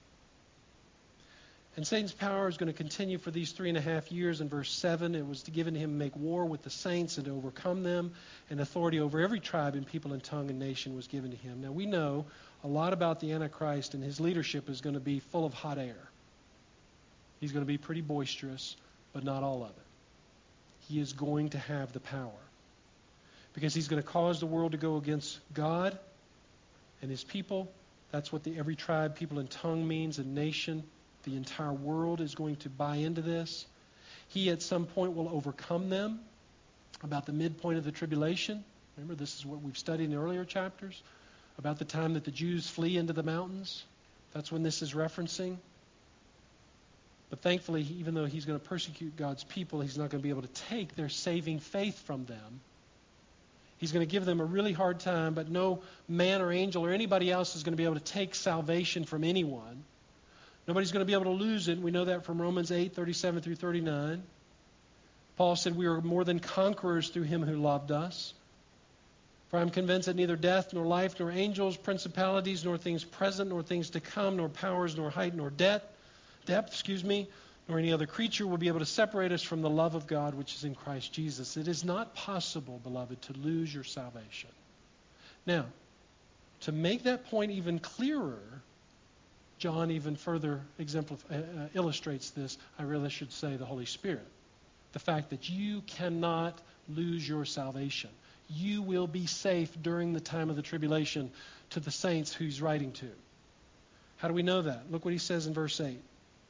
And Satan's power is going to continue for these three and a half years. In verse seven, it was given to him to make war with the saints and to overcome them. And authority over every tribe and people and tongue and nation was given to him. Now we know a lot about the Antichrist, and his leadership is going to be full of hot air. He's going to be pretty boisterous, but not all of it. He is going to have the power. Because he's going to cause the world to go against God and his people. That's what the every tribe, people, and tongue means, and nation. The entire world is going to buy into this. He at some point will overcome them about the midpoint of the tribulation. Remember, this is what we've studied in the earlier chapters about the time that the Jews flee into the mountains. That's when this is referencing. But thankfully, even though he's going to persecute God's people, he's not going to be able to take their saving faith from them. He's going to give them a really hard time, but no man or angel or anybody else is going to be able to take salvation from anyone. Nobody's going to be able to lose it. We know that from Romans eight, thirty-seven through thirty-nine. Paul said, we are more than conquerors through him who loved us. For I am convinced that neither death, nor life, nor angels, principalities, nor things present, nor things to come, nor powers, nor height, nor depth, depth, excuse me, nor any other creature will be able to separate us from the love of God which is in Christ Jesus. It is not possible, beloved, to lose your salvation. Now, to make that point even clearer, John even further exemplif- uh, illustrates this. I really should say the Holy Spirit. The fact that you cannot lose your salvation. You will be safe during the time of the tribulation to the saints who he's writing to. How do we know that? Look what he says in verse eight.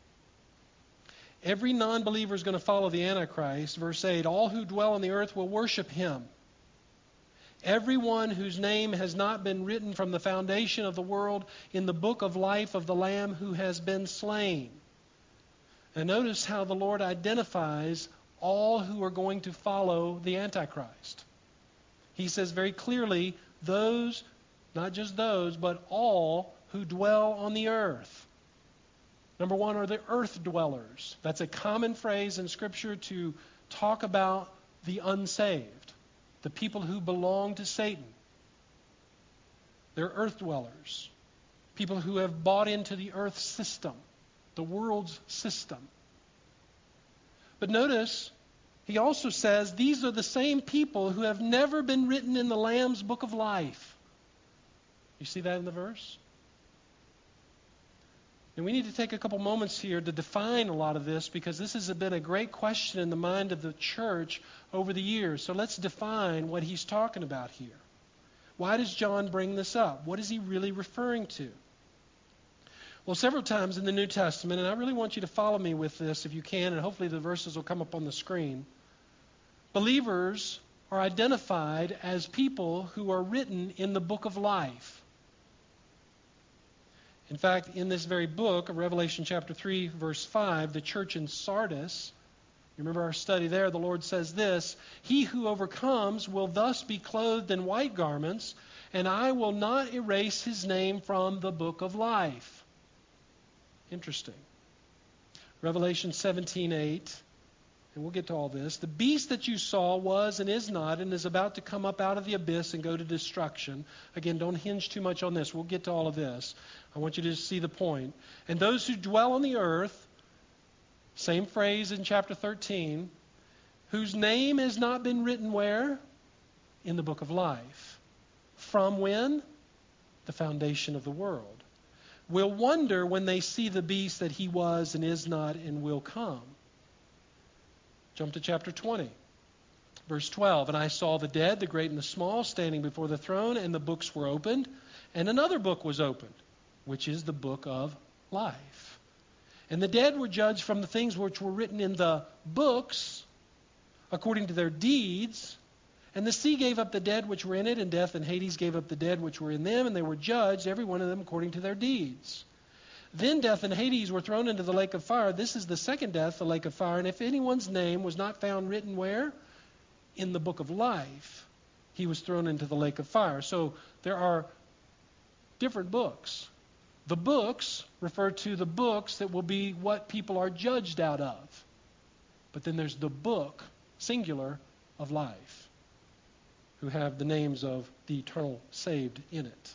Every non-believer is going to follow the Antichrist. Verse eight, all who dwell on the earth will worship him. Everyone whose name has not been written from the foundation of the world in the book of life of the Lamb who has been slain. And notice how the Lord identifies all who are going to follow the Antichrist. He says very clearly, those, not just those, but all who dwell on the earth. Number one are the earth dwellers. That's a common phrase in Scripture to talk about the unsaved, the people who belong to Satan. They're earth dwellers, people who have bought into the earth system, the world's system. But notice, he also says these are the same people who have never been written in the Lamb's book of life. You see that in the verse? And we need to take a couple moments here to define a lot of this, because this has been a great question in the mind of the church over the years. So let's define what he's talking about here. Why does John bring this up? What is he really referring to? Well, several times in the New Testament, and I really want you to follow me with this if you can, and hopefully the verses will come up on the screen. Believers are identified as people who are written in the book of life. In fact, in this very book of Revelation chapter three, verse five, the church in Sardis, you remember our study there, the Lord says this, he who overcomes will thus be clothed in white garments, and I will not erase his name from the book of life. Interesting. Revelation seventeen eight, and we'll get to all this. The beast that you saw was and is not and is about to come up out of the abyss and go to destruction. Again, don't hinge too much on this. We'll get to all of this. I want you to see the point. And those who dwell on the earth, same phrase in chapter thirteen, whose name has not been written where? In the book of life. From when? The foundation of the world. Will wonder when they see the beast that he was and is not and will come. Jump to chapter twenty, verse twelve. And I saw the dead, the great and the small, standing before the throne, and the books were opened, and another book was opened, which is the book of life. And the dead were judged from the things which were written in the books, according to their deeds. And the sea gave up the dead which were in it, and death and Hades gave up the dead which were in them, and they were judged, every one of them according to their deeds. Then death and Hades were thrown into the lake of fire. This is the second death, the lake of fire. And if anyone's name was not found written where? In the book of life, he was thrown into the lake of fire. So there are different books. The books refer to the books that will be what people are judged out of. But then there's the book, singular, of life, who have the names of the eternal saved in it.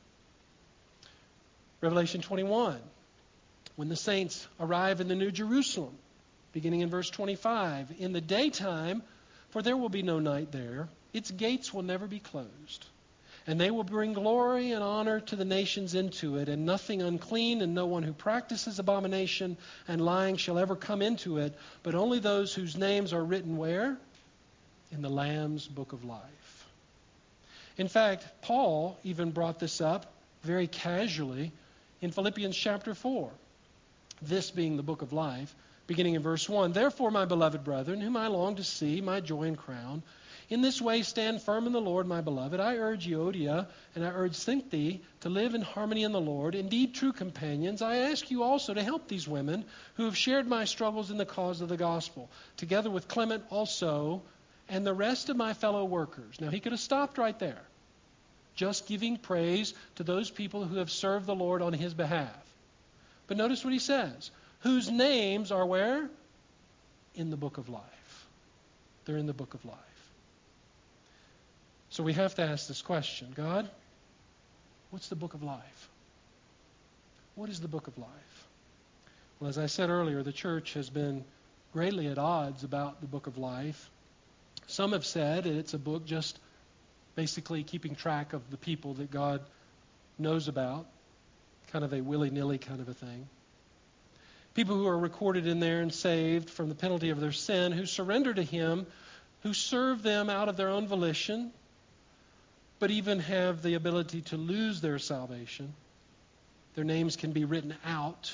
Revelation twenty-one, when the saints arrive in the New Jerusalem, beginning in verse twenty-five, in the daytime, for there will be no night there, its gates will never be closed. And they will bring glory and honor to the nations into it, and nothing unclean and no one who practices abomination and lying shall ever come into it, but only those whose names are written where? In the Lamb's book of life. In fact, Paul even brought this up very casually in Philippians chapter four, this being the book of life, beginning in verse one. Therefore, my beloved brethren, whom I long to see, my joy and crown, In this way stand firm in the Lord, my beloved. I urge Euodia and I urge Syntyche to live in harmony in the Lord. Indeed, true companions, I ask you also to help these women who have shared my struggles in the cause of the gospel, together with Clement also and the rest of my fellow workers. Now, he could have stopped right there, just giving praise to those people who have served the Lord on his behalf. But notice what he says, whose names are where? In the book of life. They're in the book of life. So we have to ask this question, God, what's the book of life? What is the book of life? Well, as I said earlier, the church has been greatly at odds about the book of life. Some have said that it's a book just basically keeping track of the people that God knows about, kind of a willy-nilly kind of a thing. People who are recorded in there and saved from the penalty of their sin, who surrender to him, who serve them out of their own volition, but even have the ability to lose their salvation. Their names can be written out.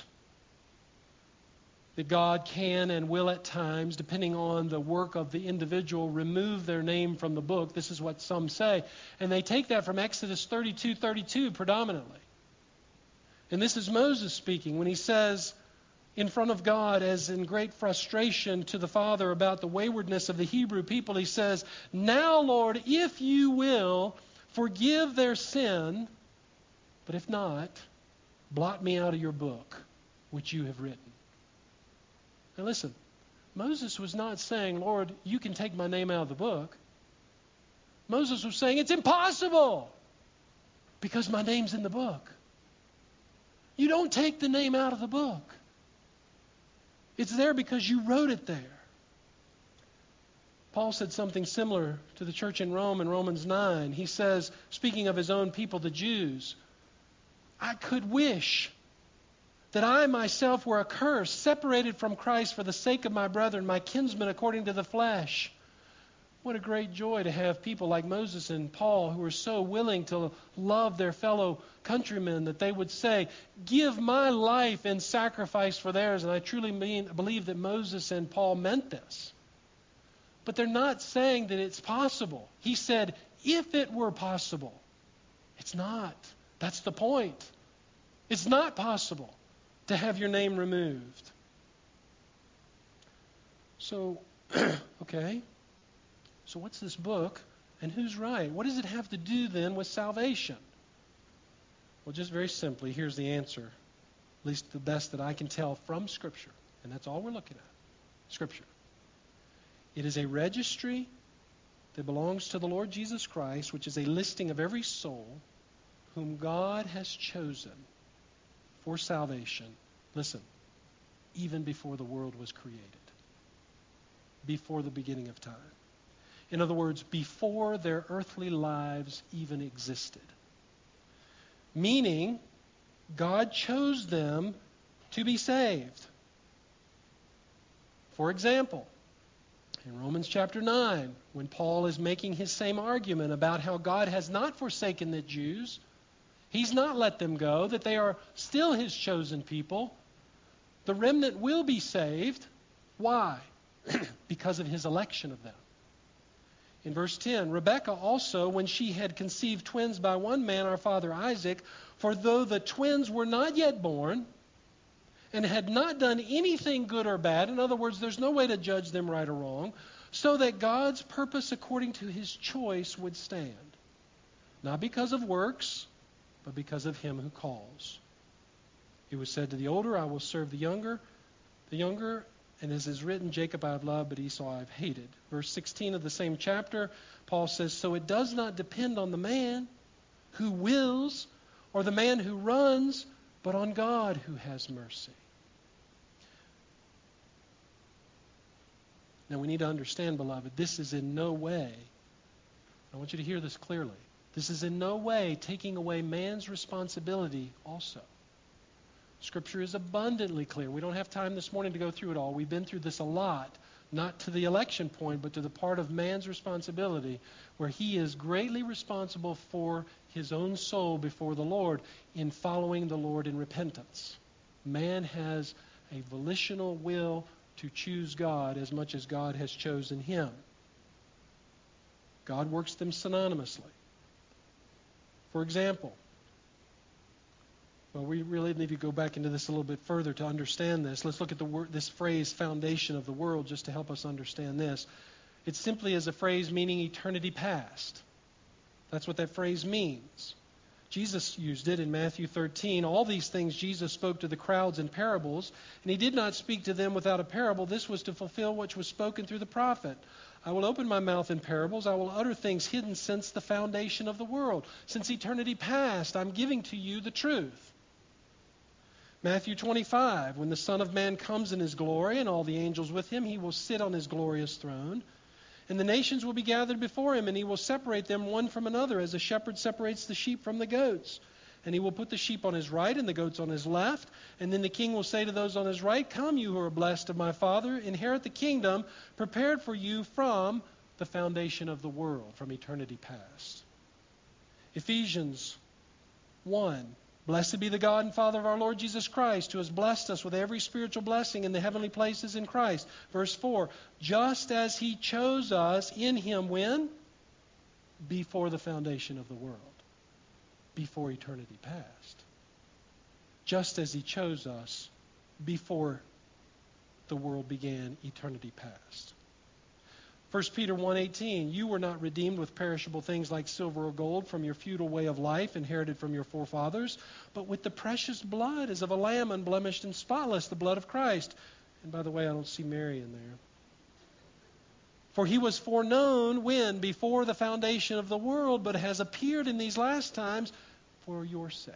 That God can and will at times, depending on the work of the individual, remove their name from the book. This is what some say. And they take that from Exodus thirty-two thirty-two predominantly. And this is Moses speaking when he says in front of God, as in great frustration to the Father about the waywardness of the Hebrew people, he says, now, Lord, if you will, forgive their sin, but if not, blot me out of your book, which you have written. Now listen, Moses was not saying, Lord, you can take my name out of the book. Moses was saying, it's impossible because my name's in the book. You don't take the name out of the book. It's there because you wrote it there. Paul said something similar to the church in Rome in Romans nine. He says, speaking of his own people, the Jews, I could wish that I myself were accursed, separated from Christ for the sake of my brethren, my kinsmen according to the flesh. What a great joy to have people like Moses and Paul who are so willing to love their fellow countrymen that they would say, give my life in sacrifice for theirs. And I truly mean, believe that Moses and Paul meant this. But they're not saying that it's possible. He said, if it were possible. It's not. That's the point. It's not possible to have your name removed. So, okay. So what's this book and who's right? What does it have to do then with salvation? Well, just very simply, here's the answer. At least the best that I can tell from Scripture. And that's all we're looking at. Scripture. It is a registry that belongs to the Lord Jesus Christ, which is a listing of every soul whom God has chosen for salvation. Listen, even before the world was created. Before the beginning of time. In other words, before their earthly lives even existed. Meaning, God chose them to be saved. For example, in Romans chapter nine, when Paul is making his same argument about how God has not forsaken the Jews, he's not let them go, that they are still his chosen people, the remnant will be saved. Why? Because of his election of them. In verse ten, Rebekah also, when she had conceived twins by one man, our father Isaac, for though the twins were not yet born, and had not done anything good or bad, in other words, there's no way to judge them right or wrong, so that God's purpose according to his choice would stand. Not because of works, but because of him who calls. It was said to the older, I will serve the younger. The younger, and as is written, Jacob I have loved, but Esau I have hated. Verse sixteen of the same chapter, Paul says, so it does not depend on the man who wills or the man who runs, but on God who has mercy. Now we need to understand, beloved, this is in no way, I want you to hear this clearly, this is in no way taking away man's responsibility also. Scripture is abundantly clear. We don't have time this morning to go through it all. We've been through this a lot, not to the election point, but to the part of man's responsibility where he is greatly responsible for his own soul before the Lord in following the Lord in repentance. Man has a volitional will to choose God as much as God has chosen him. God works them synonymously. For example, well, we really need to go back into this a little bit further to understand this. Let's look at the word, this phrase, foundation of the world, just to help us understand this. It simply is a phrase meaning eternity past. That's what that phrase means. Jesus used it in Matthew thirteen. All these things Jesus spoke to the crowds in parables, and he did not speak to them without a parable. This was to fulfill what was spoken through the prophet. I will open my mouth in parables. I will utter things hidden since the foundation of the world. Since eternity past, I'm giving to you the truth. Matthew twenty-five, when the Son of Man comes in his glory and all the angels with him, he will sit on his glorious throne. And the nations will be gathered before him, and he will separate them one from another, as a shepherd separates the sheep from the goats. And he will put the sheep on his right and the goats on his left. And then the king will say to those on his right, "Come, you who are blessed of my Father, inherit the kingdom prepared for you from the foundation of the world," from eternity past. Ephesians one. Blessed be the God and Father of our Lord Jesus Christ, who has blessed us with every spiritual blessing in the heavenly places in Christ. Verse four, just as he chose us in him when? Before the foundation of the world. Before eternity past. Just as he chose us before the world began, eternity past. First Peter one eighteen, you were not redeemed with perishable things like silver or gold from your futile way of life inherited from your forefathers, but with the precious blood as of a lamb unblemished and spotless, the blood of Christ. And by the way, I don't see Mary in there. For he was foreknown when? Before the foundation of the world, but has appeared in these last times for your sake.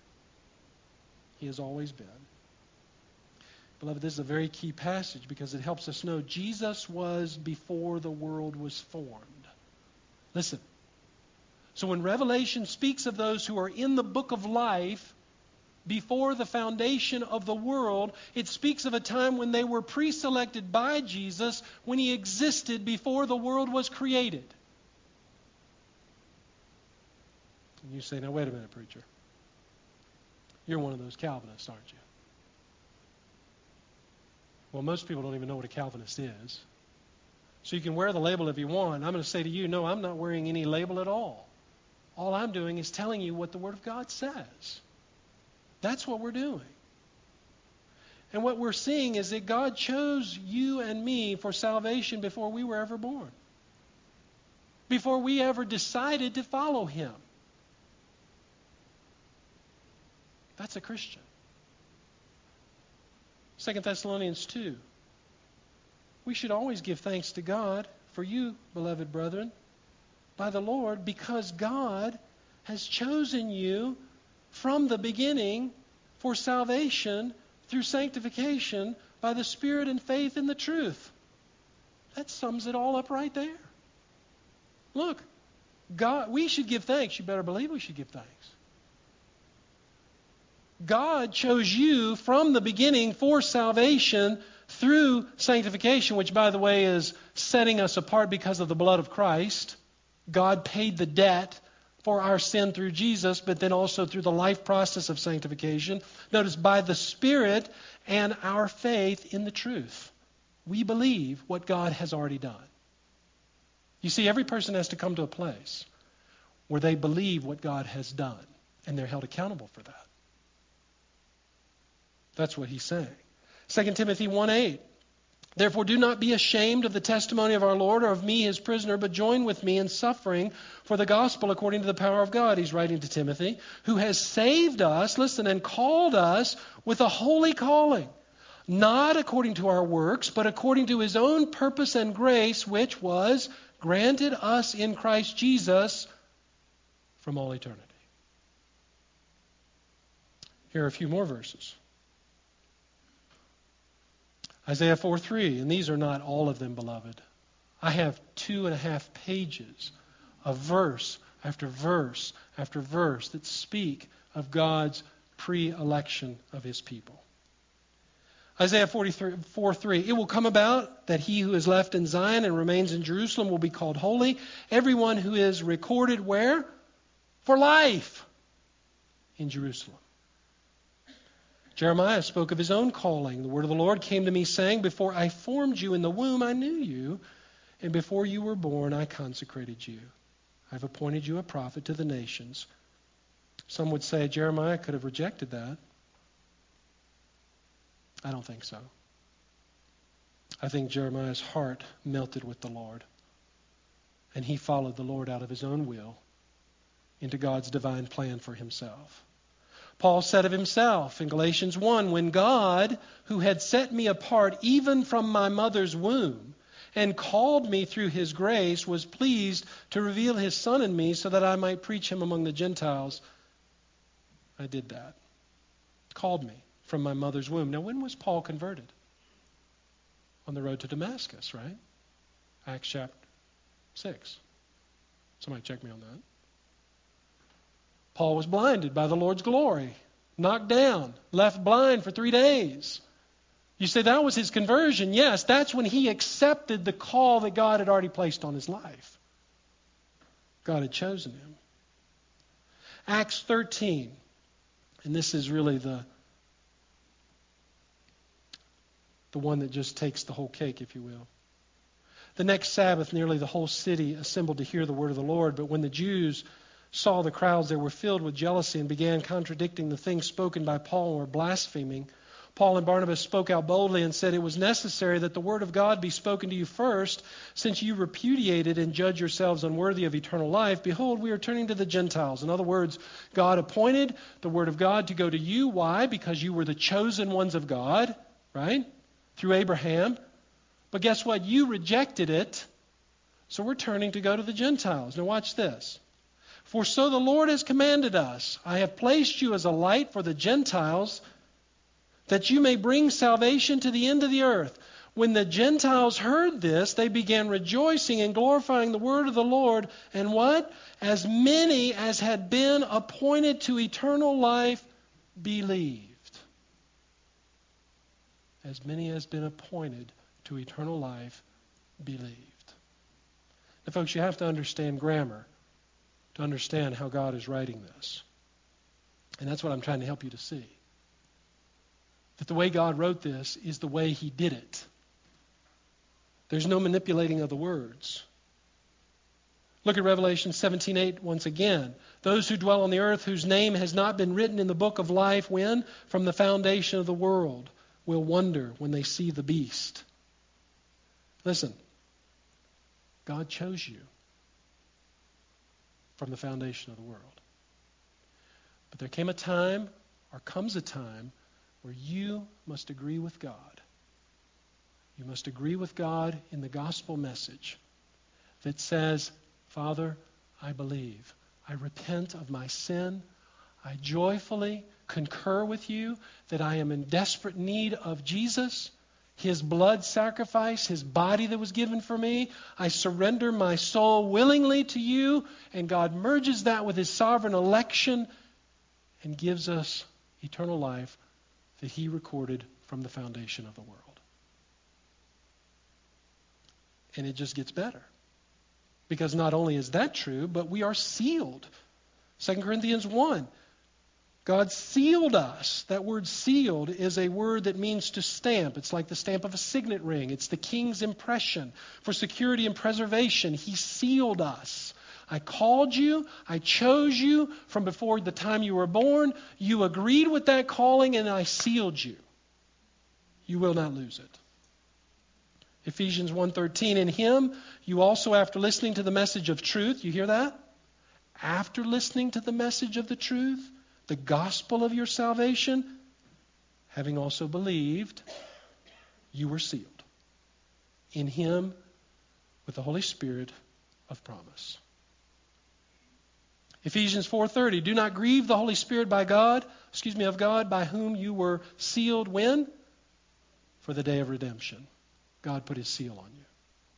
He has always been. Beloved, this is a very key passage because it helps us know Jesus was before the world was formed. Listen. So when Revelation speaks of those who are in the book of life before the foundation of the world, it speaks of a time when they were pre-selected by Jesus, when he existed before the world was created. And you say, now wait a minute, preacher. You're one of those Calvinists, aren't you? Well, most people don't even know what a Calvinist is. So you can wear the label if you want. I'm going to say to you, no, I'm not wearing any label at all. All I'm doing is telling you what the Word of God says. That's what we're doing. And what we're seeing is that God chose you and me for salvation before we were ever born. Before we ever decided to follow Him. That's a Christian. Second Thessalonians two. We should always give thanks to God for you, beloved brethren, by the Lord, because God has chosen you from the beginning for salvation through sanctification by the Spirit and faith in the truth. That sums it all up right there. Look, God, we should give thanks. You better believe we should give thanks. God chose you from the beginning for salvation through sanctification, which, by the way, is setting us apart because of the blood of Christ. God paid the debt for our sin through Jesus, but then also through the life process of sanctification. Notice, by the Spirit and our faith in the truth. We believe what God has already done. You see, every person has to come to a place where they believe what God has done, and they're held accountable for that. That's what he's saying. Second Timothy one eight. Therefore do not be ashamed of the testimony of our Lord or of me, his prisoner, but join with me in suffering for the gospel according to the power of God. He's writing to Timothy, who has saved us, listen, and called us with a holy calling, not according to our works, but according to his own purpose and grace, which was granted us in Christ Jesus from all eternity. Here are a few more verses. Isaiah four three, and these are not all of them, beloved. I have two and a half pages of verse after verse after verse that speak of God's pre-election of his people. Isaiah forty-four three, it will come about that he who is left in Zion and remains in Jerusalem will be called holy. Everyone who is recorded where? For life in Jerusalem. Jeremiah spoke of his own calling. The word of the Lord came to me saying, before I formed you in the womb, I knew you. And before you were born, I consecrated you. I've appointed you a prophet to the nations. Some would say Jeremiah could have rejected that. I don't think so. I think Jeremiah's heart melted with the Lord. And he followed the Lord out of his own will into God's divine plan for himself. Paul said of himself in Galatians one, when God, who had set me apart even from my mother's womb and called me through his grace, was pleased to reveal his Son in me so that I might preach him among the Gentiles. I did that. Called me from my mother's womb. Now, when was Paul converted? On the road to Damascus, right? Acts chapter six. Somebody check me on that. Paul was blinded by the Lord's glory, knocked down, left blind for three days. You say that was his conversion. Yes, that's when he accepted the call that God had already placed on his life. God had chosen him. Acts thirteen. And this is really the, the one that just takes the whole cake, if you will. The next Sabbath, nearly the whole city assembled to hear the word of the Lord. But when the Jews saw the crowds, they were filled with jealousy and began contradicting the things spoken by Paul and were blaspheming. Paul and Barnabas spoke out boldly and said, it was necessary that the word of God be spoken to you first, since you repudiated and judge yourselves unworthy of eternal life. Behold, we are turning to the Gentiles. In other words, God appointed the word of God to go to you. Why? Because you were the chosen ones of God, right? Through Abraham. But guess what? You rejected it. So we're turning to go to the Gentiles. Now watch this. For so the Lord has commanded us, I have placed you as a light for the Gentiles, that you may bring salvation to the end of the earth. When the Gentiles heard this, they began rejoicing and glorifying the word of the Lord. And what? As many as had been appointed to eternal life believed. As many as been appointed to eternal life believed. Now, folks, you have to understand grammar to understand how God is writing this. And that's what I'm trying to help you to see. That the way God wrote this is the way he did it. There's no manipulating of the words. Look at Revelation seventeen eight once again. Those who dwell on the earth whose name has not been written in the book of life when? From the foundation of the world will wonder when they see the beast. Listen, God chose you from the foundation of the world. But there came a time, or comes a time, where you must agree with God. You must agree with God in the gospel message that says, Father, I believe. I repent of my sin. I joyfully concur with you that I am in desperate need of Jesus, his blood sacrifice, his body that was given for me. I surrender my soul willingly to you, and God merges that with his sovereign election and gives us eternal life that he recorded from the foundation of the world. And it just gets better. Because not only is that true, but we are sealed. Second Corinthians one. God sealed us. That word sealed is a word that means to stamp. It's like the stamp of a signet ring. It's the king's impression. For security and preservation, he sealed us. I called you. I chose you from before the time you were born. You agreed with that calling, and I sealed you. You will not lose it. Ephesians one thirteen, in him you also, after listening to the message of truth, you hear that? After listening to the message of the truth, the gospel of your salvation, having also believed, you were sealed. In him with the Holy Spirit of promise. Ephesians four thirty, do not grieve the Holy Spirit by God, excuse me, of God, by whom you were sealed when? For the day of redemption. God put his seal on you.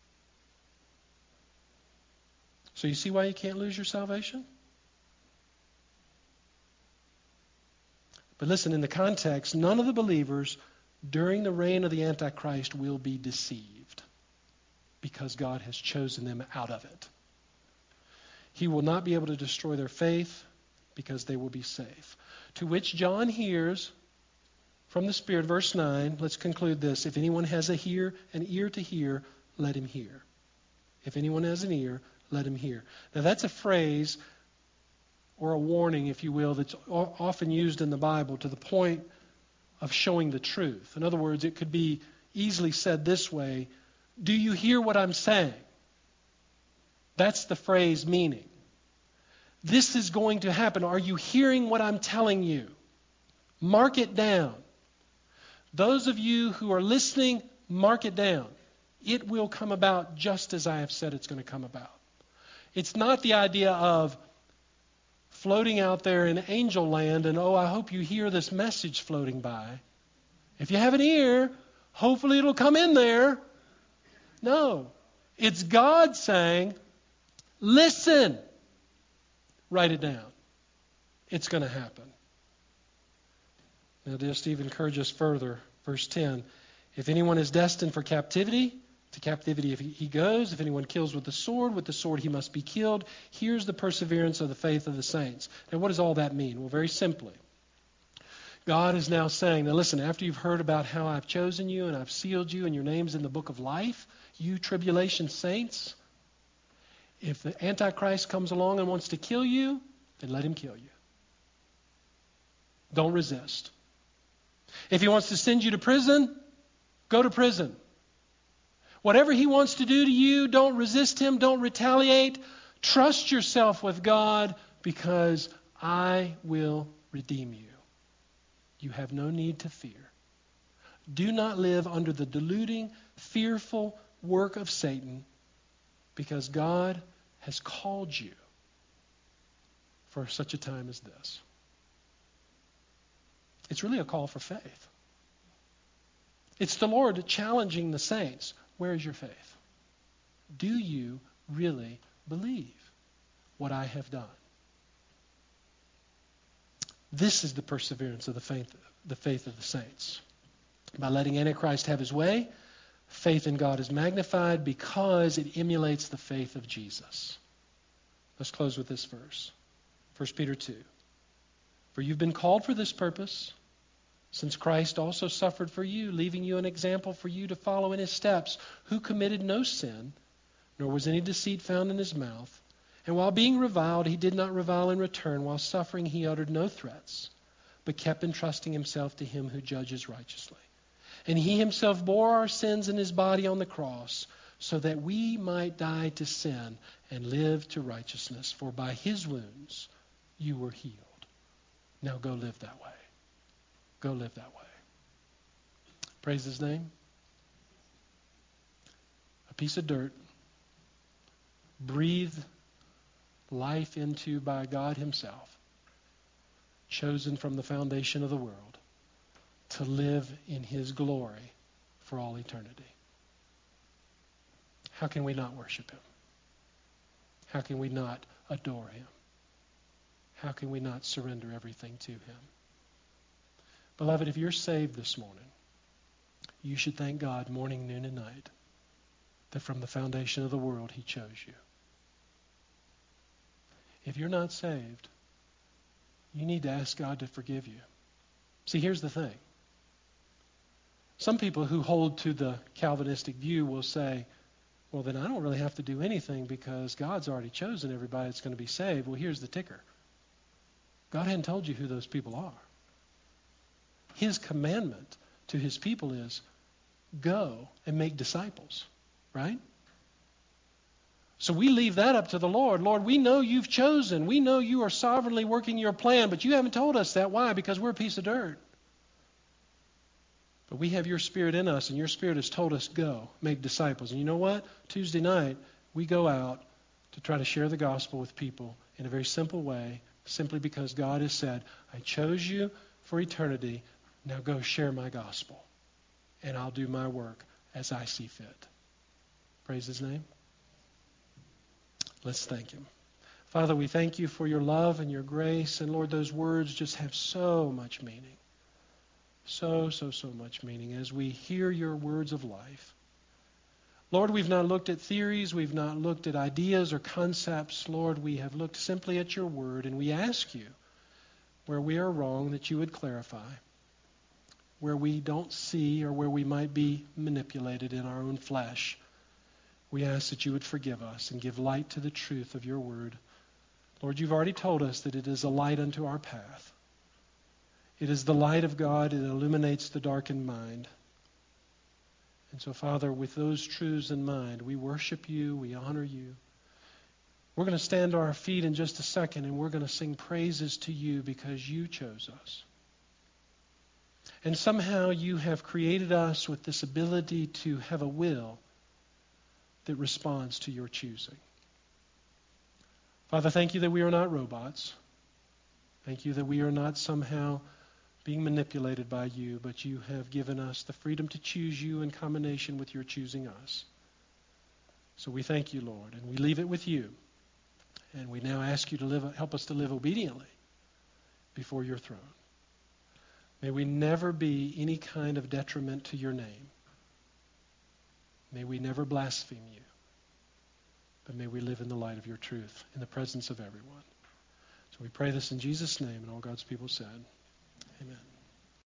So you see why you can't lose your salvation? But listen, in the context, none of the believers during the reign of the Antichrist will be deceived because God has chosen them out of it. He will not be able to destroy their faith because they will be safe. To which John hears from the Spirit, verse nine, let's conclude this. If anyone has a hear, an ear to hear, let him hear. If anyone has an ear, let him hear. Now that's a phrase or a warning, if you will, that's often used in the Bible to the point of showing the truth. In other words, it could be easily said this way: do you hear what I'm saying? That's the phrase meaning. This is going to happen. Are you hearing what I'm telling you? Mark it down. Those of you who are listening, mark it down. It will come about just as I have said it's going to come about. It's not the idea of floating out there in angel land and, oh, I hope you hear this message floating by. If you have an ear, hopefully it'll come in there. No. It's God saying, listen. Write it down. It's going to happen. Now, just to even encourage us further, verse ten, if anyone is destined for captivity, to captivity if he goes. If anyone kills with the sword, with the sword he must be killed. Here's the perseverance of the faith of the saints. Now, what does all that mean? Well, very simply, God is now saying, now listen, after you've heard about how I've chosen you and I've sealed you and your name's in the book of life, you tribulation saints, if the Antichrist comes along and wants to kill you, then let him kill you. Don't resist. If he wants to send you to prison, go to prison. Whatever he wants to do to you, don't resist him, don't retaliate. Trust yourself with God, because I will redeem you. You have no need to fear. Do not live under the deluding, fearful work of Satan, because God has called you for such a time as this. It's really a call for faith. It's the Lord challenging the saints. Where is your faith? Do you really believe what I have done? This is the perseverance of the faith, the faith of the saints. By letting Antichrist have his way, faith in God is magnified because it emulates the faith of Jesus. Let's close with this verse. First Peter two. For you've been called for this purpose, since Christ also suffered for you, leaving you an example for you to follow in his steps, who committed no sin, nor was any deceit found in his mouth. And while being reviled, he did not revile in return. While suffering, he uttered no threats, but kept entrusting himself to him who judges righteously. And he himself bore our sins in his body on the cross, so that we might die to sin and live to righteousness. For by his wounds you were healed. Now go live that way. Go live that way. Praise his name. A piece of dirt, breathed life into by God himself, chosen from the foundation of the world to live in his glory for all eternity. How can we not worship him? How can we not adore him? How can we not surrender everything to him? Beloved, if you're saved this morning, you should thank God morning, noon, and night that from the foundation of the world he chose you. If you're not saved, you need to ask God to forgive you. See, here's the thing. Some people who hold to the Calvinistic view will say, well, then I don't really have to do anything because God's already chosen everybody that's going to be saved. Well, here's the ticker. God hadn't told you who those people are. His commandment to his people is go and make disciples, right? So we leave that up to the Lord. Lord, we know you've chosen. We know you are sovereignly working your plan, but you haven't told us that. Why? Because we're a piece of dirt. But we have your Spirit in us, and your Spirit has told us, go, make disciples. And you know what? Tuesday night, we go out to try to share the gospel with people in a very simple way, simply because God has said, I chose you for eternity. Now go share my gospel, and I'll do my work as I see fit. Praise his name. Let's thank him. Father, we thank you for your love and your grace. And Lord, those words just have so much meaning. So, so, so much meaning as we hear your words of life. Lord, we've not looked at theories. We've not looked at ideas or concepts. Lord, we have looked simply at your word. And we ask you, where we are wrong, that you would clarify. Where we don't see or where we might be manipulated in our own flesh, We ask that you would forgive us and give light to the truth of your word. Lord, you've already told us that it is a light unto our path. It is the light of God. It illuminates the darkened mind. And so, Father, with those truths in mind, we worship you, we honor you. We're going to stand to our feet in just a second, and we're going to sing praises to you because you chose us. And somehow you have created us with this ability to have a will that responds to your choosing. Father, thank you that we are not robots. Thank you that we are not somehow being manipulated by you, but you have given us the freedom to choose you in combination with your choosing us. So we thank you, Lord, and we leave it with you. And we now ask you to live, help us to live obediently before your throne. May we never be any kind of detriment to your name. May we never blaspheme you. But may we live in the light of your truth, in the presence of everyone. So we pray this in Jesus' name, and all God's people said, amen.